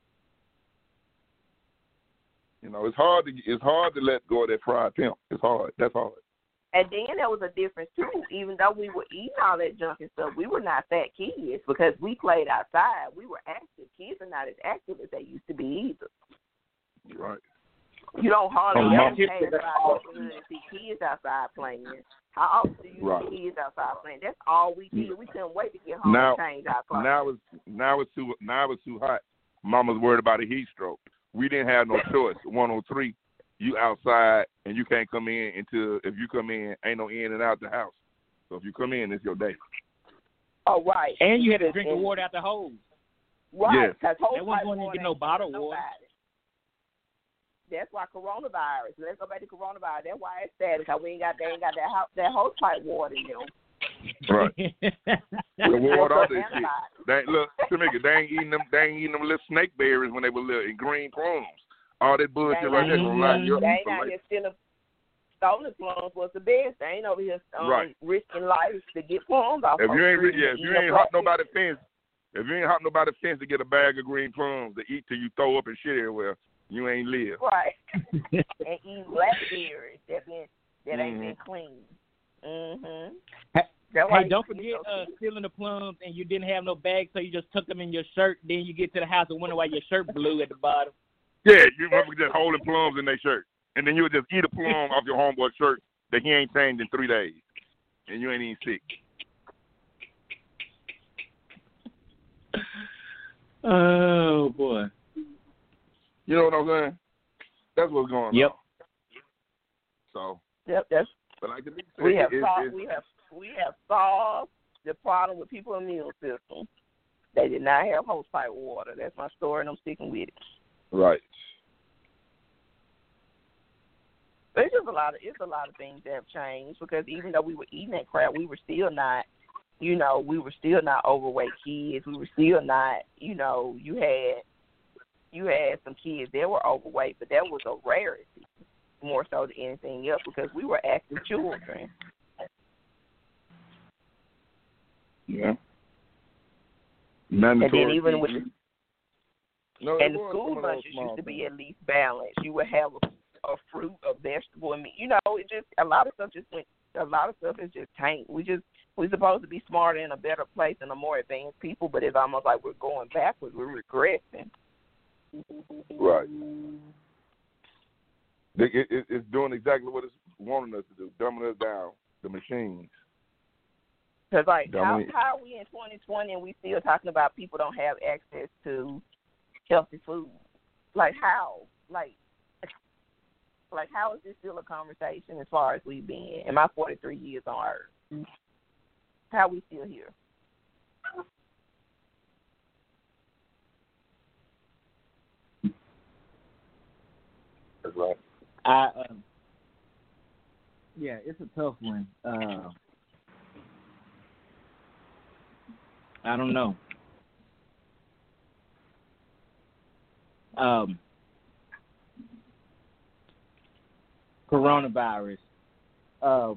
You know, it's hard to it's hard to let go of that fried pimp. It's hard. That's hard. And then there was a difference too. Even though we were eating all that junk and stuff, we were not fat kids because we played outside. We were active. Kids are not as active as they used to be either. Right. You don't hardly Oh, ever pass by the neighborhood and see kids outside playing. How often do you right. see kids outside playing? That's all we did. We couldn't wait to get home now, and change our clothes. Now it's now it's too now it's too hot. Mama's worried about a heat stroke. We didn't have no choice. one oh three, you outside and you can't come in until if you come in, ain't no in and out the house. So if you come in, it's your day. Oh right. And you had to drink the water out the hose. Right. Yes. That wasn't going to get no bottled water. That's why coronavirus. Let's go back to coronavirus. That's why it's sad because we ain't got they ain't got that house, that hose pipe water in them. Right. The water all this shit. They look, Tamika, they ain't eating them. They ain't eating them little snake berries when they were little and green plums. All that bullshit right there gonna line you up. They ain't out here stealing stolen plums was the best. They ain't over here um, right. risking life to get plums off. If you ain't, street, yeah, if you ain't hop nobody fence, if you ain't hop nobody fence to get a bag of green plums to eat till you throw up and shit everywhere. You ain't live. Right. And eat blackberries that been that ain't mm-hmm. been clean. Mhm. Hey, hey don't forget uh, stealing the plums and you didn't have no bag, so you just took them in your shirt. Then you get to the house and wonder why your shirt blue at the bottom. Yeah, you remember just holding plums in their shirt, and then you would just eat a plum off your homeboy's shirt that he ain't changed in three days, and you ain't even sick. Oh boy. You know what I'm saying? That's what's going yep. on. So. Yep. That's. But like the said, we have it, solved. it, we have. We have solved the problem with people's immune system. They did not have hosepipe water. That's my story, and I'm sticking with it. Right. But it's just a lot of it's a lot of things that have changed because even though we were eating that crap, we were still not. You know, we were still not overweight kids. We were still not. You know, you had. You had some kids that were overweight, but that was a rarity more so than anything else because we were active children. Yeah. Mandatory. And then even with no, and the school lunches used to be at least balanced. You would have a, a fruit, a vegetable, and meat. You know, it just a lot of stuff just went. A lot of stuff is just tanked. We just we're supposed to be smarter in a better place and a more advanced people, but it's almost like we're going backwards. We're regressing. Right. It, it, it's doing exactly what it's wanting us to do, dumbing us down, the machines. Because, like, how, how are we in twenty twenty and we still talking about people don't have access to healthy food? Like, how? Like, like how is this still a conversation as far as we've been in my forty-three years on Earth? How are we still here? That's right. I, uh, yeah, it's a tough one. Uh, I don't know. Um, coronavirus. Uh,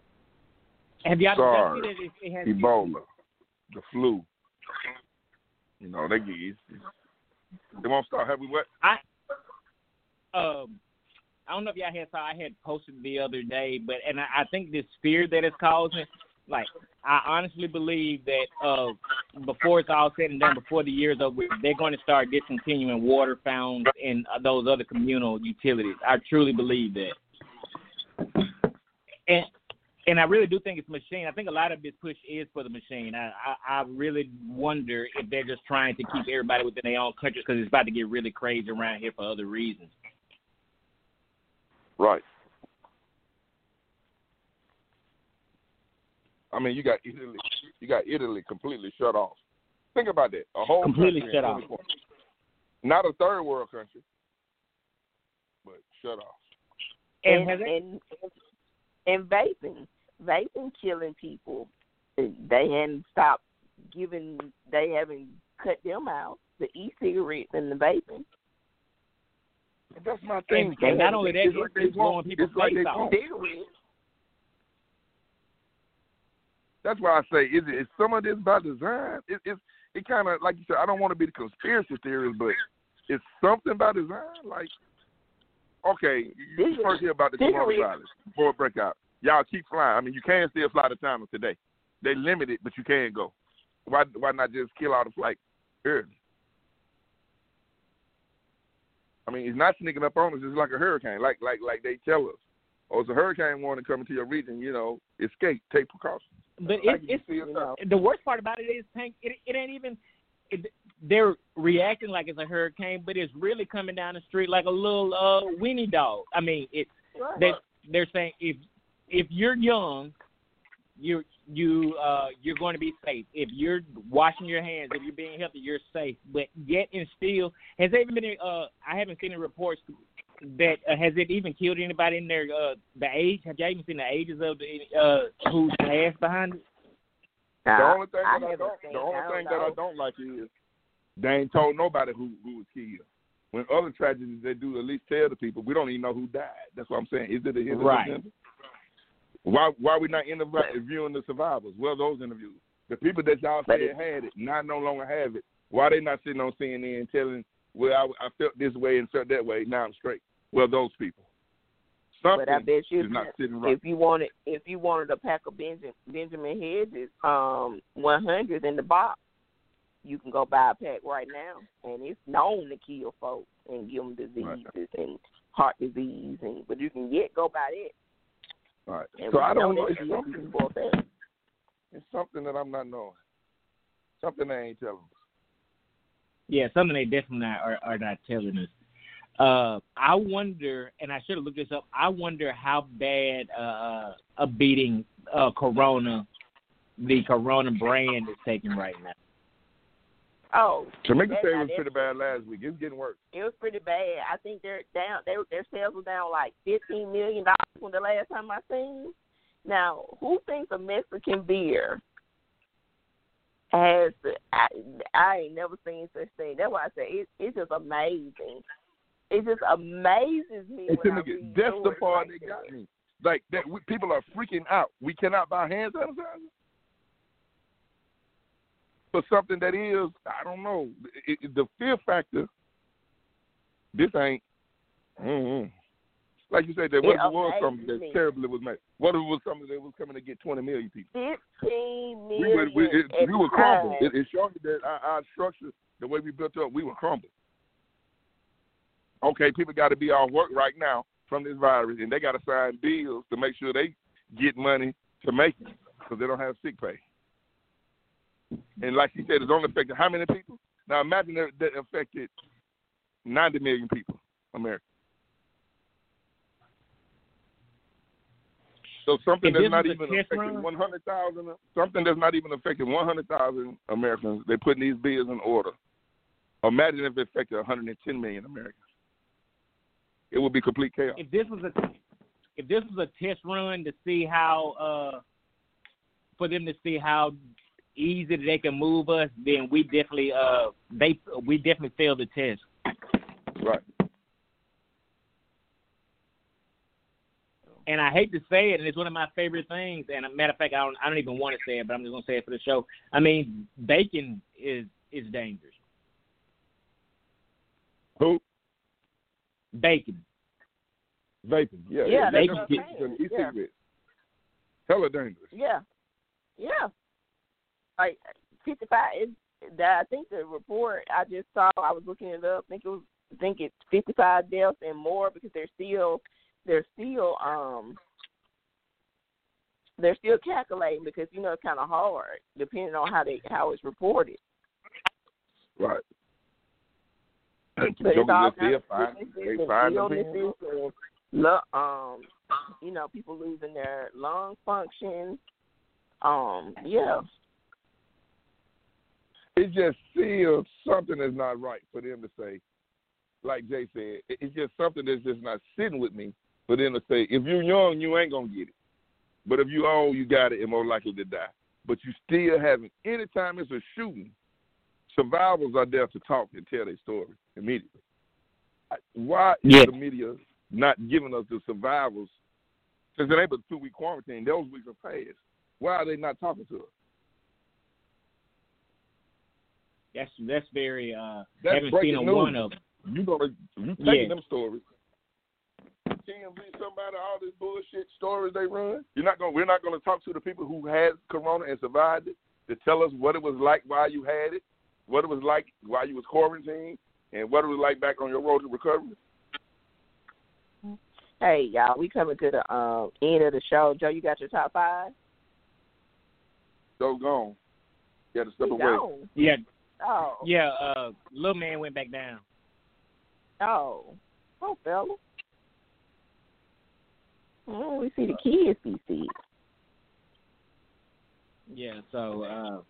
have y'all SARS, that it, it has Ebola, the flu. You know, they get they won't start. Have we what? I um I don't know if y'all had saw I had posted the other day, but and I, I think this fear that it's causing, like I honestly believe that uh before it's all said and done, before the year's over, they're going to start discontinuing water fountains and those other communal utilities. I truly believe that. And And I really do think it's machine. I think a lot of this push is for the machine. I, I, I really wonder if they're just trying to keep everybody within their own countries because it's about to get really crazy around here for other reasons. Right. I mean, you got Italy. You got Italy completely shut off. Think about that. A whole completely country shut off. Not a third world country, but shut off. And and, and, and vaping, vaping killing people. They hadn't stopped giving. They haven't cut them out. The e-cigarettes and the vaping. That's my thing. And, and not only that, it's, like it's blowing people's like face off. That's why I say, is it is some of this by design? It, it's it kind of like you said. I don't want to be the conspiracy theorist, but it's something by design. Like, okay, you first hear about the coronavirus before it break out. Y'all keep flying. I mean, you can still fly to China today. They limit it, but you can go. Why why not just kill all the flight early? I mean, it's not sneaking up on us. It's like a hurricane, like like like they tell us. Oh, it's a hurricane warning coming to your region. You know, escape, take precautions. But it, it's you know, the worst part about it is, Tank, it, it ain't even. It, they're reacting like it's a hurricane, but it's really coming down the street like a little uh, weenie dog. I mean, it's right. they, they're saying if if you're young, you you uh, you're going to be safe. If you're washing your hands, if you're being healthy, you're safe. But yet and still, has there even been? Uh, I haven't seen any reports that uh, has it even killed anybody in their uh, the age? Have you even seen the ages of the uh, who's passed behind it? The uh, only thing I that I don't, the only I thing know. that I don't like is they ain't told nobody who who was killed. When other tragedies they do at least tell the people. We don't even know who died. That's what I'm saying. Is it a hidden right? Agenda? Why why are we not interviewing the survivors? Well, those interviews, the people that y'all said had it, not no longer have it. Why they not sitting on C N N telling, well, I, I felt this way and felt that way. Now I'm straight. Well, those people. Something but I bet you, is not sitting right. If you wanted, if you wanted a pack of Benjamin, Benjamin Hedges, um, one hundred in the box, you can go buy a pack right now, and it's known to kill folks and give them diseases right. and heart disease, and but you can yet go buy it. All right. And so I don't know. It's something, it's something that I'm not knowing. Something they ain't telling us. Yeah, something they definitely not, are, are not telling us. Uh, I wonder, and I should have looked this up, I wonder how bad uh, a beating uh, Corona, the Corona brand is taking right now. Oh, Jamaica said it was pretty bad last week. It's getting worse. It was pretty bad. I think they're down. They, their sales were down like fifteen million dollars from the last time I seen. Now, who thinks a Mexican beer has? I, I ain't never seen such thing. That's why I say it, it's just amazing. It just amazes me. It's when I get, read that's the part like that that. got me. Like that, we, people are freaking out. We cannot buy hand sanitizer for something that is, I don't know, it, it, the fear factor. This ain't. Mm-hmm. Like you said, that what if it was something that me. terribly was made? What if it was something that was coming to get twenty million people? Fifteen million. We would, we, it, we would crumble. time. It, it showed me that our, our structure, the way we built up, we would crumble. Okay, people got to be off work right now from this virus, and they got to sign deals to make sure they get money to make it because they don't have sick pay. And like she said, it's only affected how many people? Now imagine that, that affected ninety million people, America. So something If that's not this even is a test affecting run? one hundred thousand, something that's not even affecting one hundred thousand Americans, they're putting these bills in order. Imagine if it affected one hundred ten million Americans. It would be complete chaos. If this was a if this was a test run to see how uh, for them to see how easy they can move us, then we definitely uh they we definitely failed the test. Right. And I hate to say it, and it's one of my favorite things. And a matter of fact, I don't I don't even want to say it, but I'm just gonna say it for the show. I mean, bacon is is dangerous. Who? Bacon. Vaping. Yeah. Yeah, that's that's what I'm saying. e-cigarettes. Hella dangerous. Yeah, yeah. Like fifty-five. It, that I think the report I just saw. I was looking it up. I think it was. I think it's fifty-five deaths and more because they're still, they're still, um, they're still calculating because you know it's kind of hard depending on how they how it's reported. Right. But it's all They kinds of find sicknesses they find and them illnesses people. and lo- um, you know, people losing their lung function. Um, yeah. It just feels something is not right for them to say, like Jay said, it- it's just something that's just not sitting with me for them to say, if you're young, you ain't going to get it. But if you're old, you got it and more likely to die. But you still haven't. Anytime it's a shooting, survivors are there to talk and tell their story immediately. Why is Yeah. the media not giving us the survivors? Since it ain't but a two-week quarantine, those weeks are passed. Why are they not talking to us? That's that's very. Uh, That's haven't breaking seen a news. one of them. You gonna you taking Yeah. them stories? T M Z, somebody, all this bullshit stories they run. You're not gonna. We're not gonna talk to the people who had corona and survived it to tell us what it was like while you had it, what it was like while you was quarantined, and what it was like back on your road to recovery. Hey, y'all, we coming to the um, end of the show. Joe, you got your top five? So gone. You had to step He away. gone. Yeah, Oh. yeah. Uh, little man went back down. Oh. Oh, fella. Oh, we see the kids be sick. Yeah. So uh,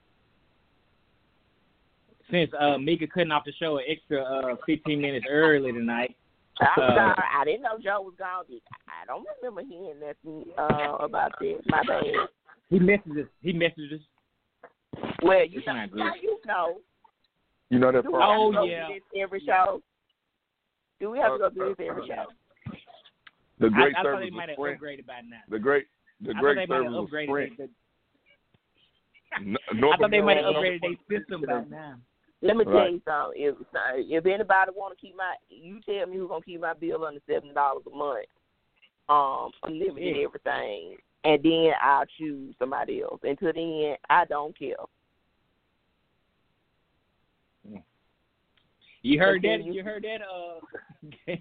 since uh, Mika couldn't off the show an extra uh, fifteen minutes early tonight. I'm Uh, sorry. I didn't know Joe was gone. I don't remember hearing nothing uh, about this. My bad. He messages. He messages. Well, you It's know, not good. now you know. You know that Do we part. have Oh, to go yeah. through this every show? Do we have to go Uh, through this uh, every show? The great I, I thought service they might of have Sprint. upgraded by now. The great, the I thought great they might service have of upgraded. Sprint. Their, N- I Norfolk thought they might have Northern upgraded their Norfolk system by now. Let me tell Right. you something. If if anybody want to keep my, you tell me who's gonna keep my bill under seven dollars a month, um, unlimited Yeah. everything, and then I'll choose somebody else. Until then, I don't care. You heard that? Continue. You heard that? Uh,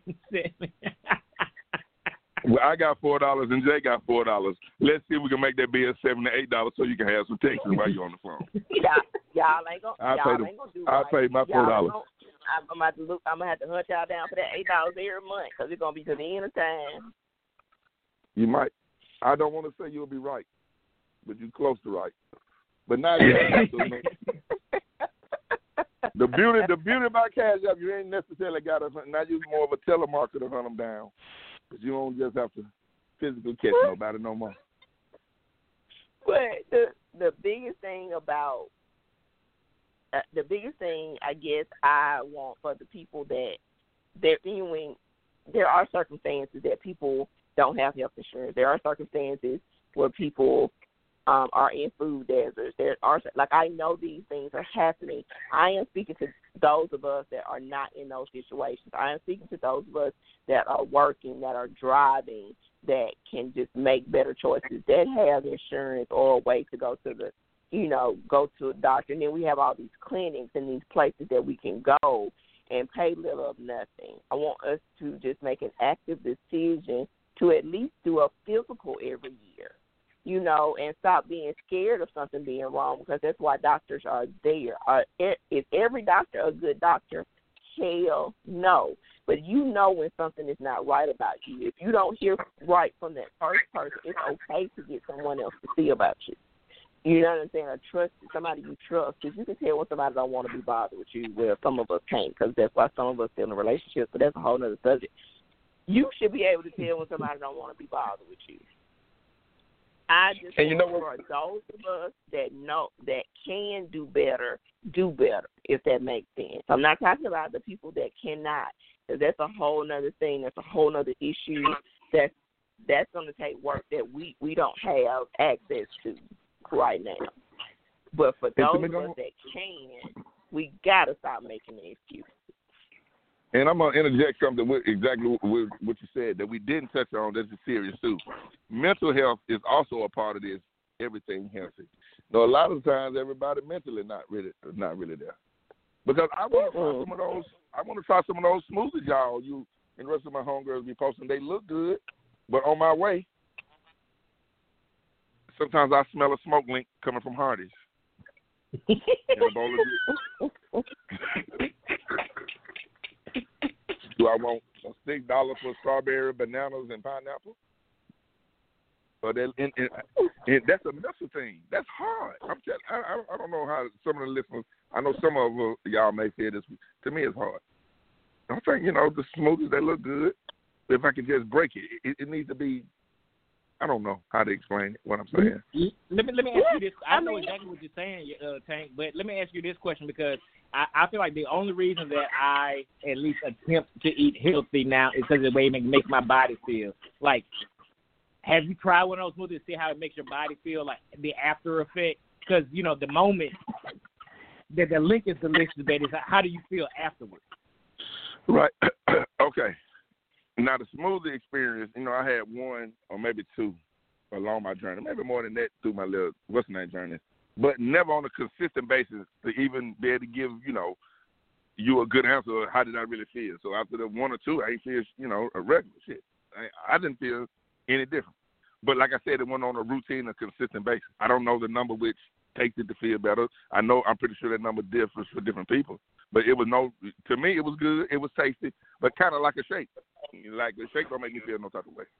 Well, I got four dollars and Jay got four dollars. Let's see if we can make that bill seven to eight dollars so you can have some texts while you're on the phone. y'all, y'all ain't gonna, I'll y'all pay the- ain't gonna do I'll right. pay my Y'all four dollars. gonna- I'm, I'm about to look. I'm gonna have to hunt y'all down for that eight dollars every month because it's gonna be to the end of time. You might. I don't want to say you'll be right, but you're close to right. But now you have to. The beauty, the beauty about Cash App, you ain't necessarily got to. Now you're more of a telemarketer to hunt them down, but you don't just have to physically catch nobody no more. But the the biggest thing about uh, the biggest thing I guess I want for the people that they're viewing, there are circumstances that people don't have health insurance. There are circumstances where people um, are in food deserts. There are like I know these things are happening. I am speaking to those of us that are not in those situations. I am speaking to those of us that are working, that are driving, that can just make better choices, that have insurance or a way to go to the, you know, go to a doctor. And then we have all these clinics and these places that we can go and pay little or nothing. I want us to just make an active decision to at least do a physical every year, you know, and stop being scared of something being wrong because that's why doctors are there. Are, is every doctor a good doctor? Hell no. But you know when something is not right about you. If you don't hear right from that first person, it's okay to get someone else to see about you. You know what I'm saying? Or trust somebody you trust. Because you can tell when somebody don't want to be bothered with you. Well, some of us can't because that's why some of us still in relationships. But that's a whole other subject. You should be able to tell when somebody don't want to be bothered with you. I just And you know want what? for those of us that know that can do better, do better, if that makes sense. I'm not talking about the people that cannot, because that's a whole other thing. That's a whole other issue that's, that's going to take work that we, we don't have access to right now. But for And those Tamika, of us that can, We gotta stop making the excuses. And I'm gonna interject something with exactly with what you said that we didn't touch on. This is serious too. Mental health is also a part of this. Everything healthy. So a lot of times, everybody mentally not really not really there. Because I want to try some of those. I want to try some of those smoothies, y'all. You and the rest of my homegirls be posting. They look good, but on my way, sometimes I smell a smoke link coming from Hardee's. And a bowl of Do I want a six dollars for strawberry, bananas, and pineapple? But that, and, and, and that's a mental thing. That's hard. I'm telling. I, I don't know how some of the listeners. I know some of uh, y'all may feel this. To me, it's hard. I'm saying, you know, the smoothies, they look good. If I could just break it, it, it needs to be. I don't know how to explain what I'm saying. Let me let me ask you this. I know exactly what you're saying, uh, Tank, but let me ask you this question because I, I feel like the only reason that I at least attempt to eat healthy now is because of the way it make, makes my body feel. Like, have you tried one of those smoothies to see how it makes your body feel, like the after effect? Because, you know, the moment that the link is delicious, but it's how do you feel afterwards? Right. Okay. Now, the smoothie experience, you know, I had one or maybe two along my journey, maybe more than that through my little Western Night journey, but never on a consistent basis to even be able to give, you know, you a good answer of how did I really feel. So after the one or two, I ain't feel, you know, a regular shit. I, I didn't feel any different. But like I said, it went on a routine and consistent basis. I don't know the number which takes it to feel better. I know, I'm pretty sure that number differs for different people. But it was no, to me, it was good. It was tasty, but kind of like a shake. Like a shake don't make me feel no type of way.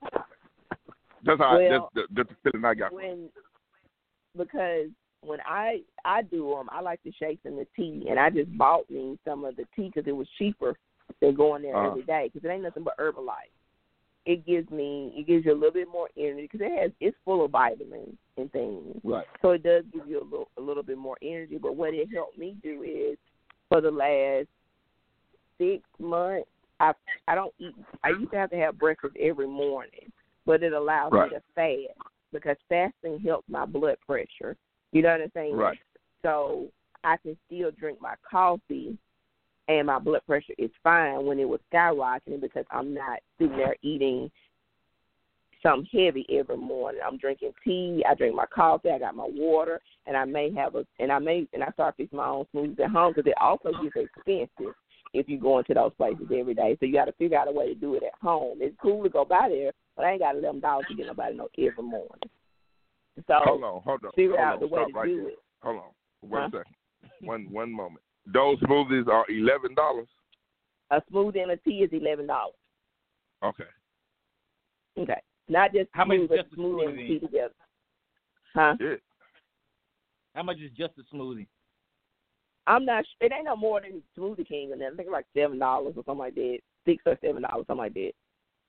That's how. Well, I, that's, the, that's the feeling I got. When, because when I I do them, I like the shakes and the tea, and I just bought me some of the tea because it was cheaper than going there uh-huh. every day because it ain't nothing but Herbalife. It gives me, it gives you a little bit more energy because it has, it's full of vitamins and things. Right. So it does give you a little, a little bit more energy. But what it helped me do is, for the last six months, I I don't eat. I used to have to have breakfast every morning, but it allows right. me to fast because fasting helps my blood pressure. You know what I'm saying? Right. So I can still drink my coffee, and my blood pressure is fine when it was skyrocketing because I'm not sitting there eating something heavy every morning. I'm drinking tea. I drink my coffee. I got my water, and I may have a and I may and I start fixing my own smoothies at home because it also gets expensive if you go into those places every day. So you got to figure out a way to do it at home. It's cool to go by there, but I ain't got eleven dollars to get nobody no every morning. So hold on, hold on, figure hold out on, the way stop to right do there. it. Hold on, one huh? second, one one moment. Those smoothies are eleven dollars. A smoothie and a tea is eleven dollars. Okay. Okay. Not just how much smoothie, is just but smoothie and smoothie? tea together. Huh? Yeah. How much is just a smoothie? I'm not sure. It ain't no more than Smoothie King, and I think it's like seven dollars or something like that, six or seven dollars, something like that.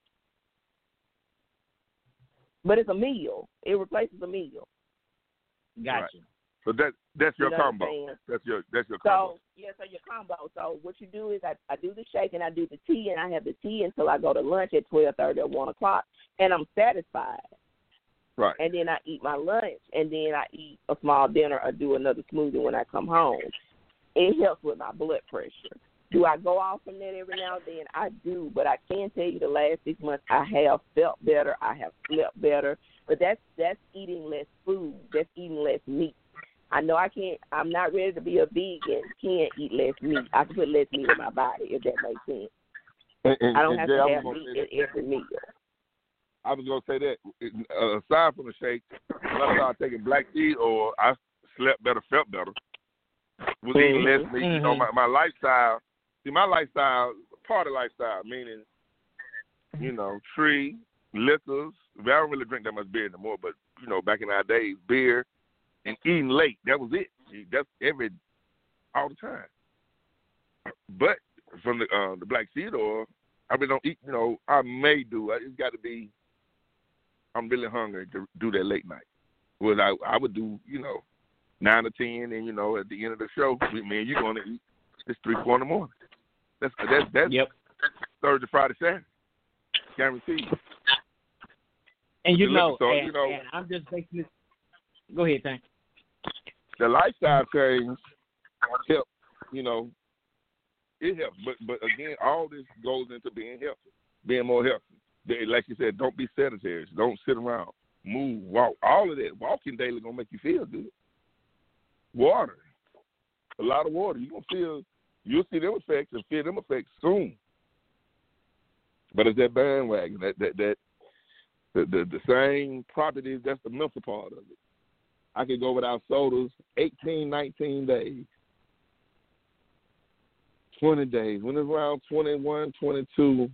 But it's a meal. It replaces a meal. Gotcha. Right. So that that's your you know combo. That's your that's your combo. So yeah, so your combo. So what you do is I, I do the shake and I do the tea, and I have the tea until I go to lunch at twelve thirty or one o'clock, and I'm satisfied. Right. And then I eat my lunch, and then I eat a small dinner or do another smoothie when I come home. It helps with my blood pressure. Do I go off from that every now and then? I do, but I can tell you the last six months I have felt better. I have slept better, but that's that's eating less food. That's eating less meat. I know I can't. I'm not ready to be a vegan. Can't eat less meat. I can put less meat in my body if that makes sense. And, and, I don't and have Jay, to I have was meat gonna say at every meal. I was gonna say that. Uh, aside from the shake, when I started taking black tea, or I slept better, felt better. Was eating less meat. Mm-hmm. You know, my, my lifestyle. See, my lifestyle, party lifestyle, meaning, you know, tree, liquors. I don't really drink that much beer anymore, but you know, back in our days, beer and eating late. That was it. That's every all the time. But from the uh, the black seed oil, I really don't eat. You know, I may do. It's got to be. I'm really hungry to do that late night. Well, I I would do. You know, nine or ten, and you know, at the end of the show, we, me and you going to eat. It's three, four in the morning. That's that's that's yep. Thursday, Friday, Saturday, guaranteed. And you And know, look, so, and, you know, and I'm just basing this. Go ahead, Tank. The lifestyle change help you know, it helps. But but again, all this goes into being healthy, being more healthy. They, like you said, don't be sedentary. Don't sit around. Move, walk. All of that. Walking daily gonna make you feel good. Water. A lot of water. You're gonna feel you'll see them effects and feel them effects soon. But it's that bandwagon, that that that the the, the same properties, that's the mental part of it. I could go without sodas eighteen, nineteen days. twenty days. When it's around twenty-one, twenty-two,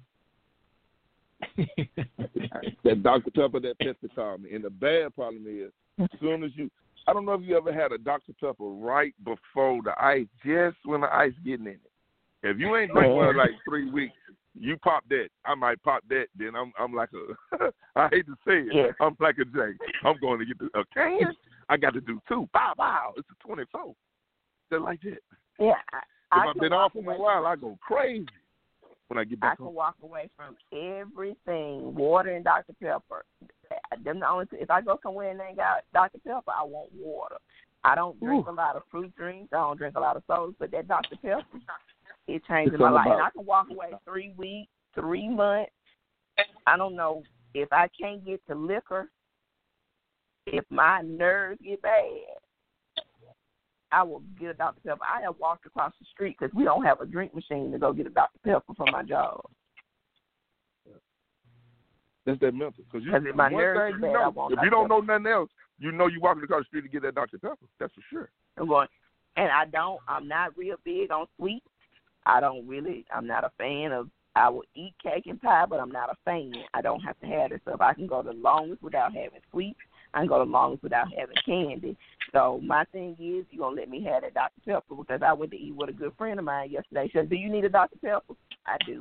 that Doctor Pepper, that Pepsi called me. And the bad problem is, as soon as you, I don't know if you ever had a Doctor Pepper right before the ice, just when the ice getting in it. If you ain't drink one in like three weeks, you pop that. I might pop that. Then I'm I'm like a, I hate to say it, yeah. I'm like a Jay. I'm going to get the, a can. I got to do two. Wow, wow, it's a twenty-four. Just like that. Yeah. I, if I've been off for a while, I go crazy when I get back I can home. walk away from everything, water and Doctor Pepper. Them the only two, if I go somewhere and they ain't got Doctor Pepper, I want water. I don't drink Ooh. a lot of fruit drinks. I don't drink a lot of sodas, but that Doctor Pepper, it changes my life. And I can walk away three weeks, three months. I don't know if I can't get to liquor, if my nerves get bad, I will get a Doctor Pepper. I have walked across the street because we don't have a drink machine to go get a Doctor Pepper from my job. That's that mental. Because you, if my nerves you bad, know, I want if you don't know nothing else, you know you walking across the street to get that Doctor Pepper. That's for sure. I'm going, and I don't. I'm not real big on sweets. I don't really. I'm not a fan of. I will eat cake and pie, but I'm not a fan. I don't have to have this stuff. I can go the longest without having sweets. I can go the longest without having candy. So my thing is, you're going to let me have that Doctor Pepper because I went to eat with a good friend of mine yesterday. She said, do you need a Doctor Pepper? I do.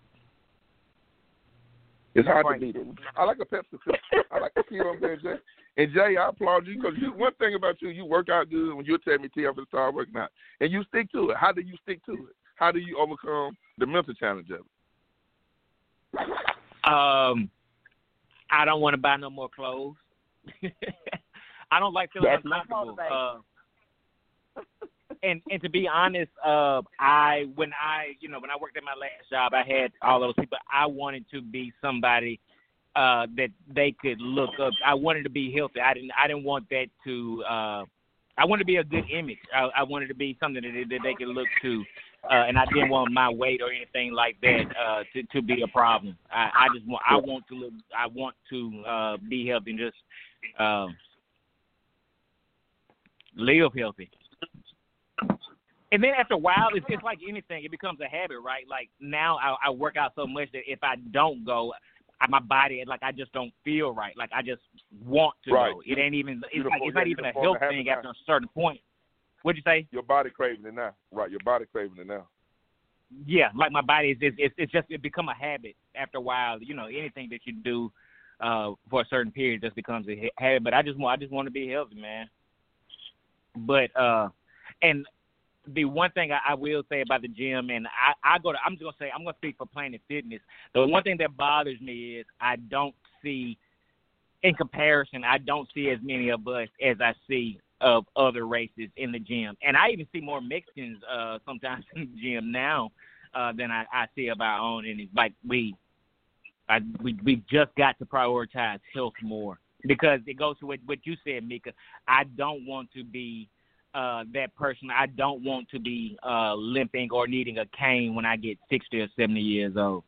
It's hard to beat it. I like a Pepsi. I like to see what I'm saying, Jay. And Jay, I applaud you because you, one thing about you, you work out good when you tell me T, I'm going to start working out. And you stick to it. How do you stick to it? How do you overcome the mental challenge of it? Um, I don't want to buy no more clothes. I don't like feeling That's uncomfortable. Uh, and and to be honest, uh, I when I you know when I worked at my last job, I had all those people. I wanted to be somebody uh, that they could look up. I wanted to be healthy. I didn't I didn't want that to. Uh, I wanted to be a good image. I, I wanted to be something that, that they could look to, uh, and I didn't want my weight or anything like that uh, to to be a problem. I, I just want I want to look. I want to uh, be healthy and just. Uh, live healthy. And then after a while, it's just like anything. It becomes a habit, right? Like now I, I work out so much that if I don't go, I, my body, like I just don't feel right. Like I just want to right. go. It ain't even, it's, Beautiful. like, it's not even a health thing after a certain point. What'd you say? Your body craving it now. Right, your body craving it now. Yeah, like my body is, it's, it's, it's just, it become a habit after a while. You know, anything that you do uh, for a certain period just becomes a habit. But I just want, I just want to be healthy, man. But uh, and the one thing I, I will say about the gym, and I, I go to, I'm just gonna say, I'm gonna speak for Planet Fitness. The one thing that bothers me is I don't see, in comparison, I don't see as many of us as I see of other races in the gym, and I even see more Mexicans uh, sometimes in the gym now uh, than I, I see of our own. And it's like we, I, we, we just got to prioritize health more. Because it goes to what, what you said, Mika. I don't want to be uh, that person. I don't want to be uh, limping or needing a cane when I get sixty or seventy years old.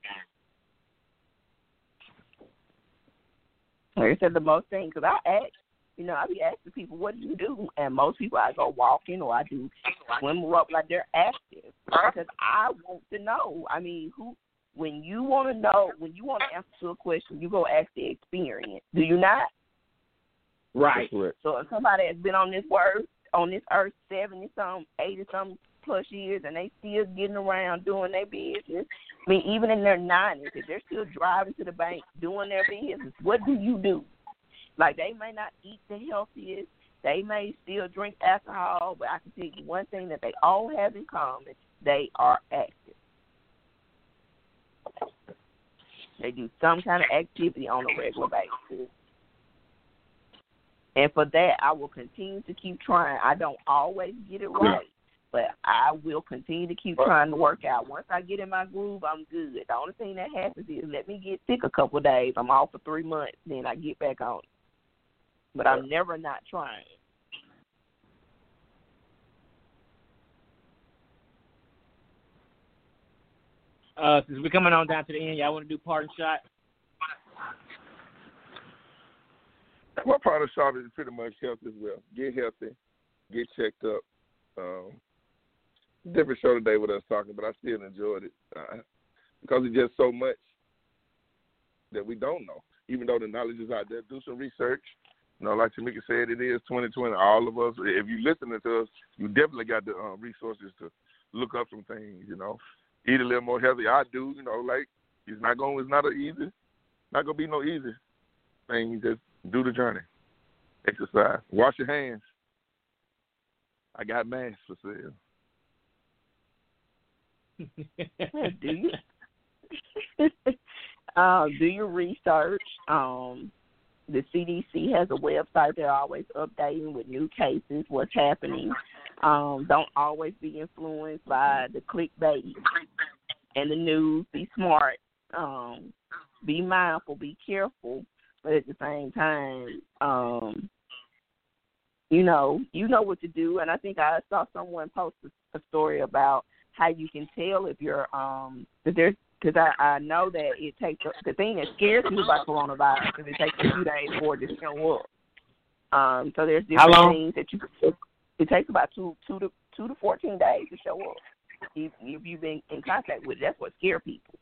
Like I said, the most thing, because I ask, you know, I be asking people, what do you do? And most people, I go walking or I do swim rope, like they're active. Because I want to know. I mean, who? When you want to know, when you want to answer a question, you go ask the experience. Do you not? Right. So if somebody has been on this word, on this earth seventy some, eighty some plus years, and they still getting around doing their business, I mean, even in their nineties, if they're still driving to the bank doing their business, what do you do? Like, they may not eat the healthiest, they may still drink alcohol, but I can tell you one thing that they all have in common: they are active. They do some kind of activity on a regular basis. And for that, I will continue to keep trying. I don't always get it right, But I will continue to keep trying to work out. Once I get in my groove, I'm good. The only thing that happens is let me get sick a couple of days. I'm off for three months, then I get back on. But I'm never not trying. Uh, since we're coming on down to the end, y'all want to do parting shot? My part of the shot is pretty much health as well. Get healthy, get checked up. Um, different show today with us talking, but I still enjoyed it uh, because it's just so much that we don't know. Even though the knowledge is out there, do some research. You know, like Tamika said, it is twenty twenty. All of us, if you're listening to us, you definitely got the uh, resources to look up some things. You know, eat a little more healthy. I do. You know, like it's not going. It's not a easy. Not gonna be no easy thing. You just do the journey. Exercise. Wash your hands. I got masks for sale. do you uh, do your research? Um, the C D C has a website. They're always updating with new cases, what's happening. Um, don't always be influenced by the clickbait and the news. Be smart. Um, be mindful. Be careful. But at the same time, um, you know, you know what to do. And I think I saw someone post a, a story about how you can tell if you're um that there's because I, I know that it takes a, the thing that scares me about coronavirus is it takes a few days for it to show up. Um, so there's different things that you can. It takes about two two to two to fourteen days to show up if, if you've been in contact with it. That's what scares people.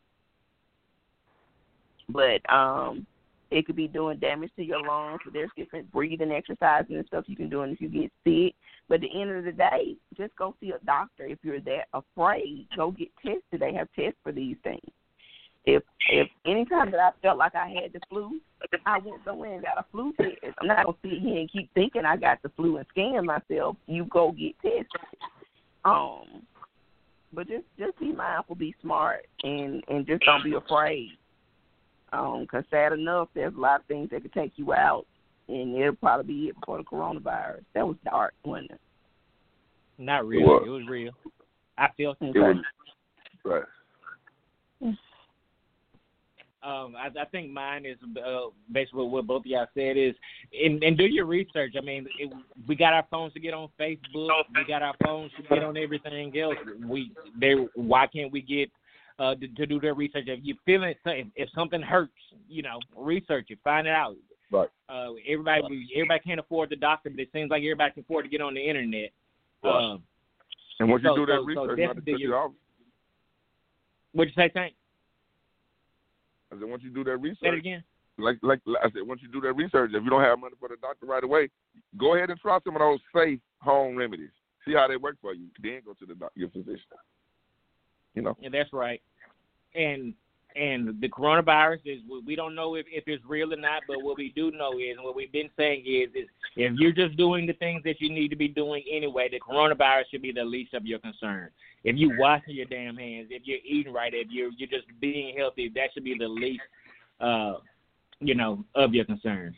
But um. It could be doing damage to your lungs. So there's different breathing exercises and stuff you can do if you get sick. But at the end of the day, just go see a doctor. If you're that afraid, go get tested. They have tests for these things. If if any time that I felt like I had the flu, I went somewhere and got a flu test. I'm not going to sit here and keep thinking I got the flu and scan myself. You go get tested. Um, but just, just be mindful, be smart, and, and just don't be afraid. Because um, sad enough, there's a lot of things that could take you out, and it'll probably be it before the coronavirus. That was dark, wasn't it? Not really. It was, it was real. I felt it. Okay. It was, right. Um, I, I think mine is uh, basically what both of y'all said is, and, and do your research. I mean, it, we got our phones to get on Facebook. We got our phones to get on everything else. We they why can't we get Uh, to, to do their research? If you feel it, if, if something hurts, you know, research it, find it out. Right. Uh, everybody, right. everybody can't afford the doctor, but it seems like everybody can afford to get on the internet. Right. Um, and once so, you do that so, research, so not to cut you off. What'd you say, Tank? I said once you do that research. Say it again. Like, like I said, once you do that research, if you don't have money for the doctor right away, go ahead and try some of those safe home remedies. See how they work for you. Then go to the doc- your physician. You know. Yeah, that's right. And and the coronavirus is, we don't know if, if it's real or not, but what we do know is, and what we've been saying is, is if you're just doing the things that you need to be doing anyway, the coronavirus should be the least of your concern. If you're washing your damn hands, if you're eating right, if you're you're just being healthy, that should be the least, uh, you know, of your concerns.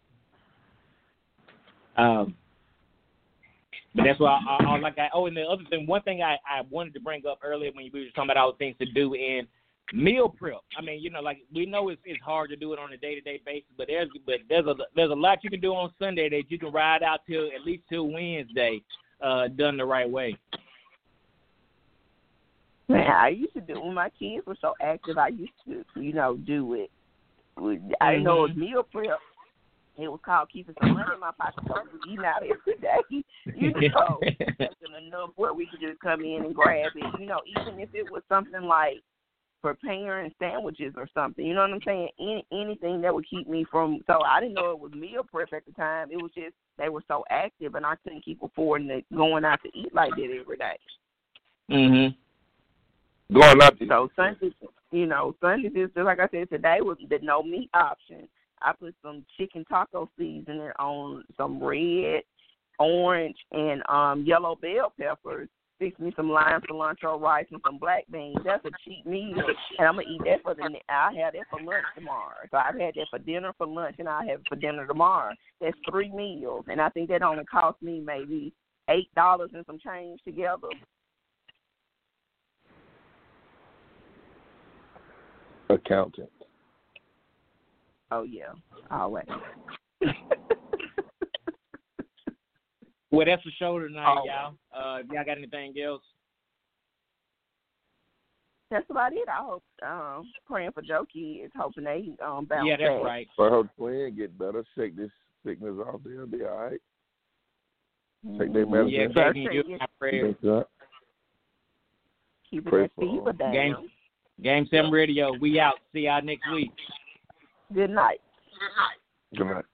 Um. But that's why I, I, I like I oh and the other thing, one thing I, I wanted to bring up earlier when we were talking about all the things to do in meal prep. I mean, you know, like we know it's it's hard to do it on a day to day basis, but there's but there's a there's a lot you can do on Sunday that you can ride out till at least till Wednesday, uh, done the right way. Man, I used to do when my kids were so active. I used to, you know, do it. I didn't know it was meal prep. It was called keeping some money in my pocket so we was eating out every day. You know, something enough where we could just come in and grab it. You know, even if it was something like preparing sandwiches or something. You know what I'm saying? Any, anything that would keep me from. So I didn't know it was meal prep at the time. It was just they were so active, and I couldn't keep affording it, going out to eat like that every day. Mhm. Going out to So Sundays, you know, Sundays is just like I said today was the no meat option. I put some chicken taco seasoning on some red, orange, and um, yellow bell peppers. Fix me some lime cilantro rice and some black beans. That's a cheap meal, and I'm gonna eat that for the. I'll have that for lunch tomorrow. So I've had that for dinner, for lunch, and I'll have it for dinner tomorrow. That's three meals, and I think that only cost me maybe eight dollars and some change together. Accountant. Oh yeah, always. Well, that's the show tonight, Oh. y'all. Uh, y'all got anything else? That's about it. I hope. Um, praying for Joe kids, hoping they um bounce Yeah, that's back. right. For her twin get better, shake this sickness off. They'll be all right. Take their medicine. Yeah, Better Gabe, take you it. my prayers. Yeah. Keeping Pray that for fever them. down. Game, Game seven Radio. We out. See y'all next week. Good night. Good night.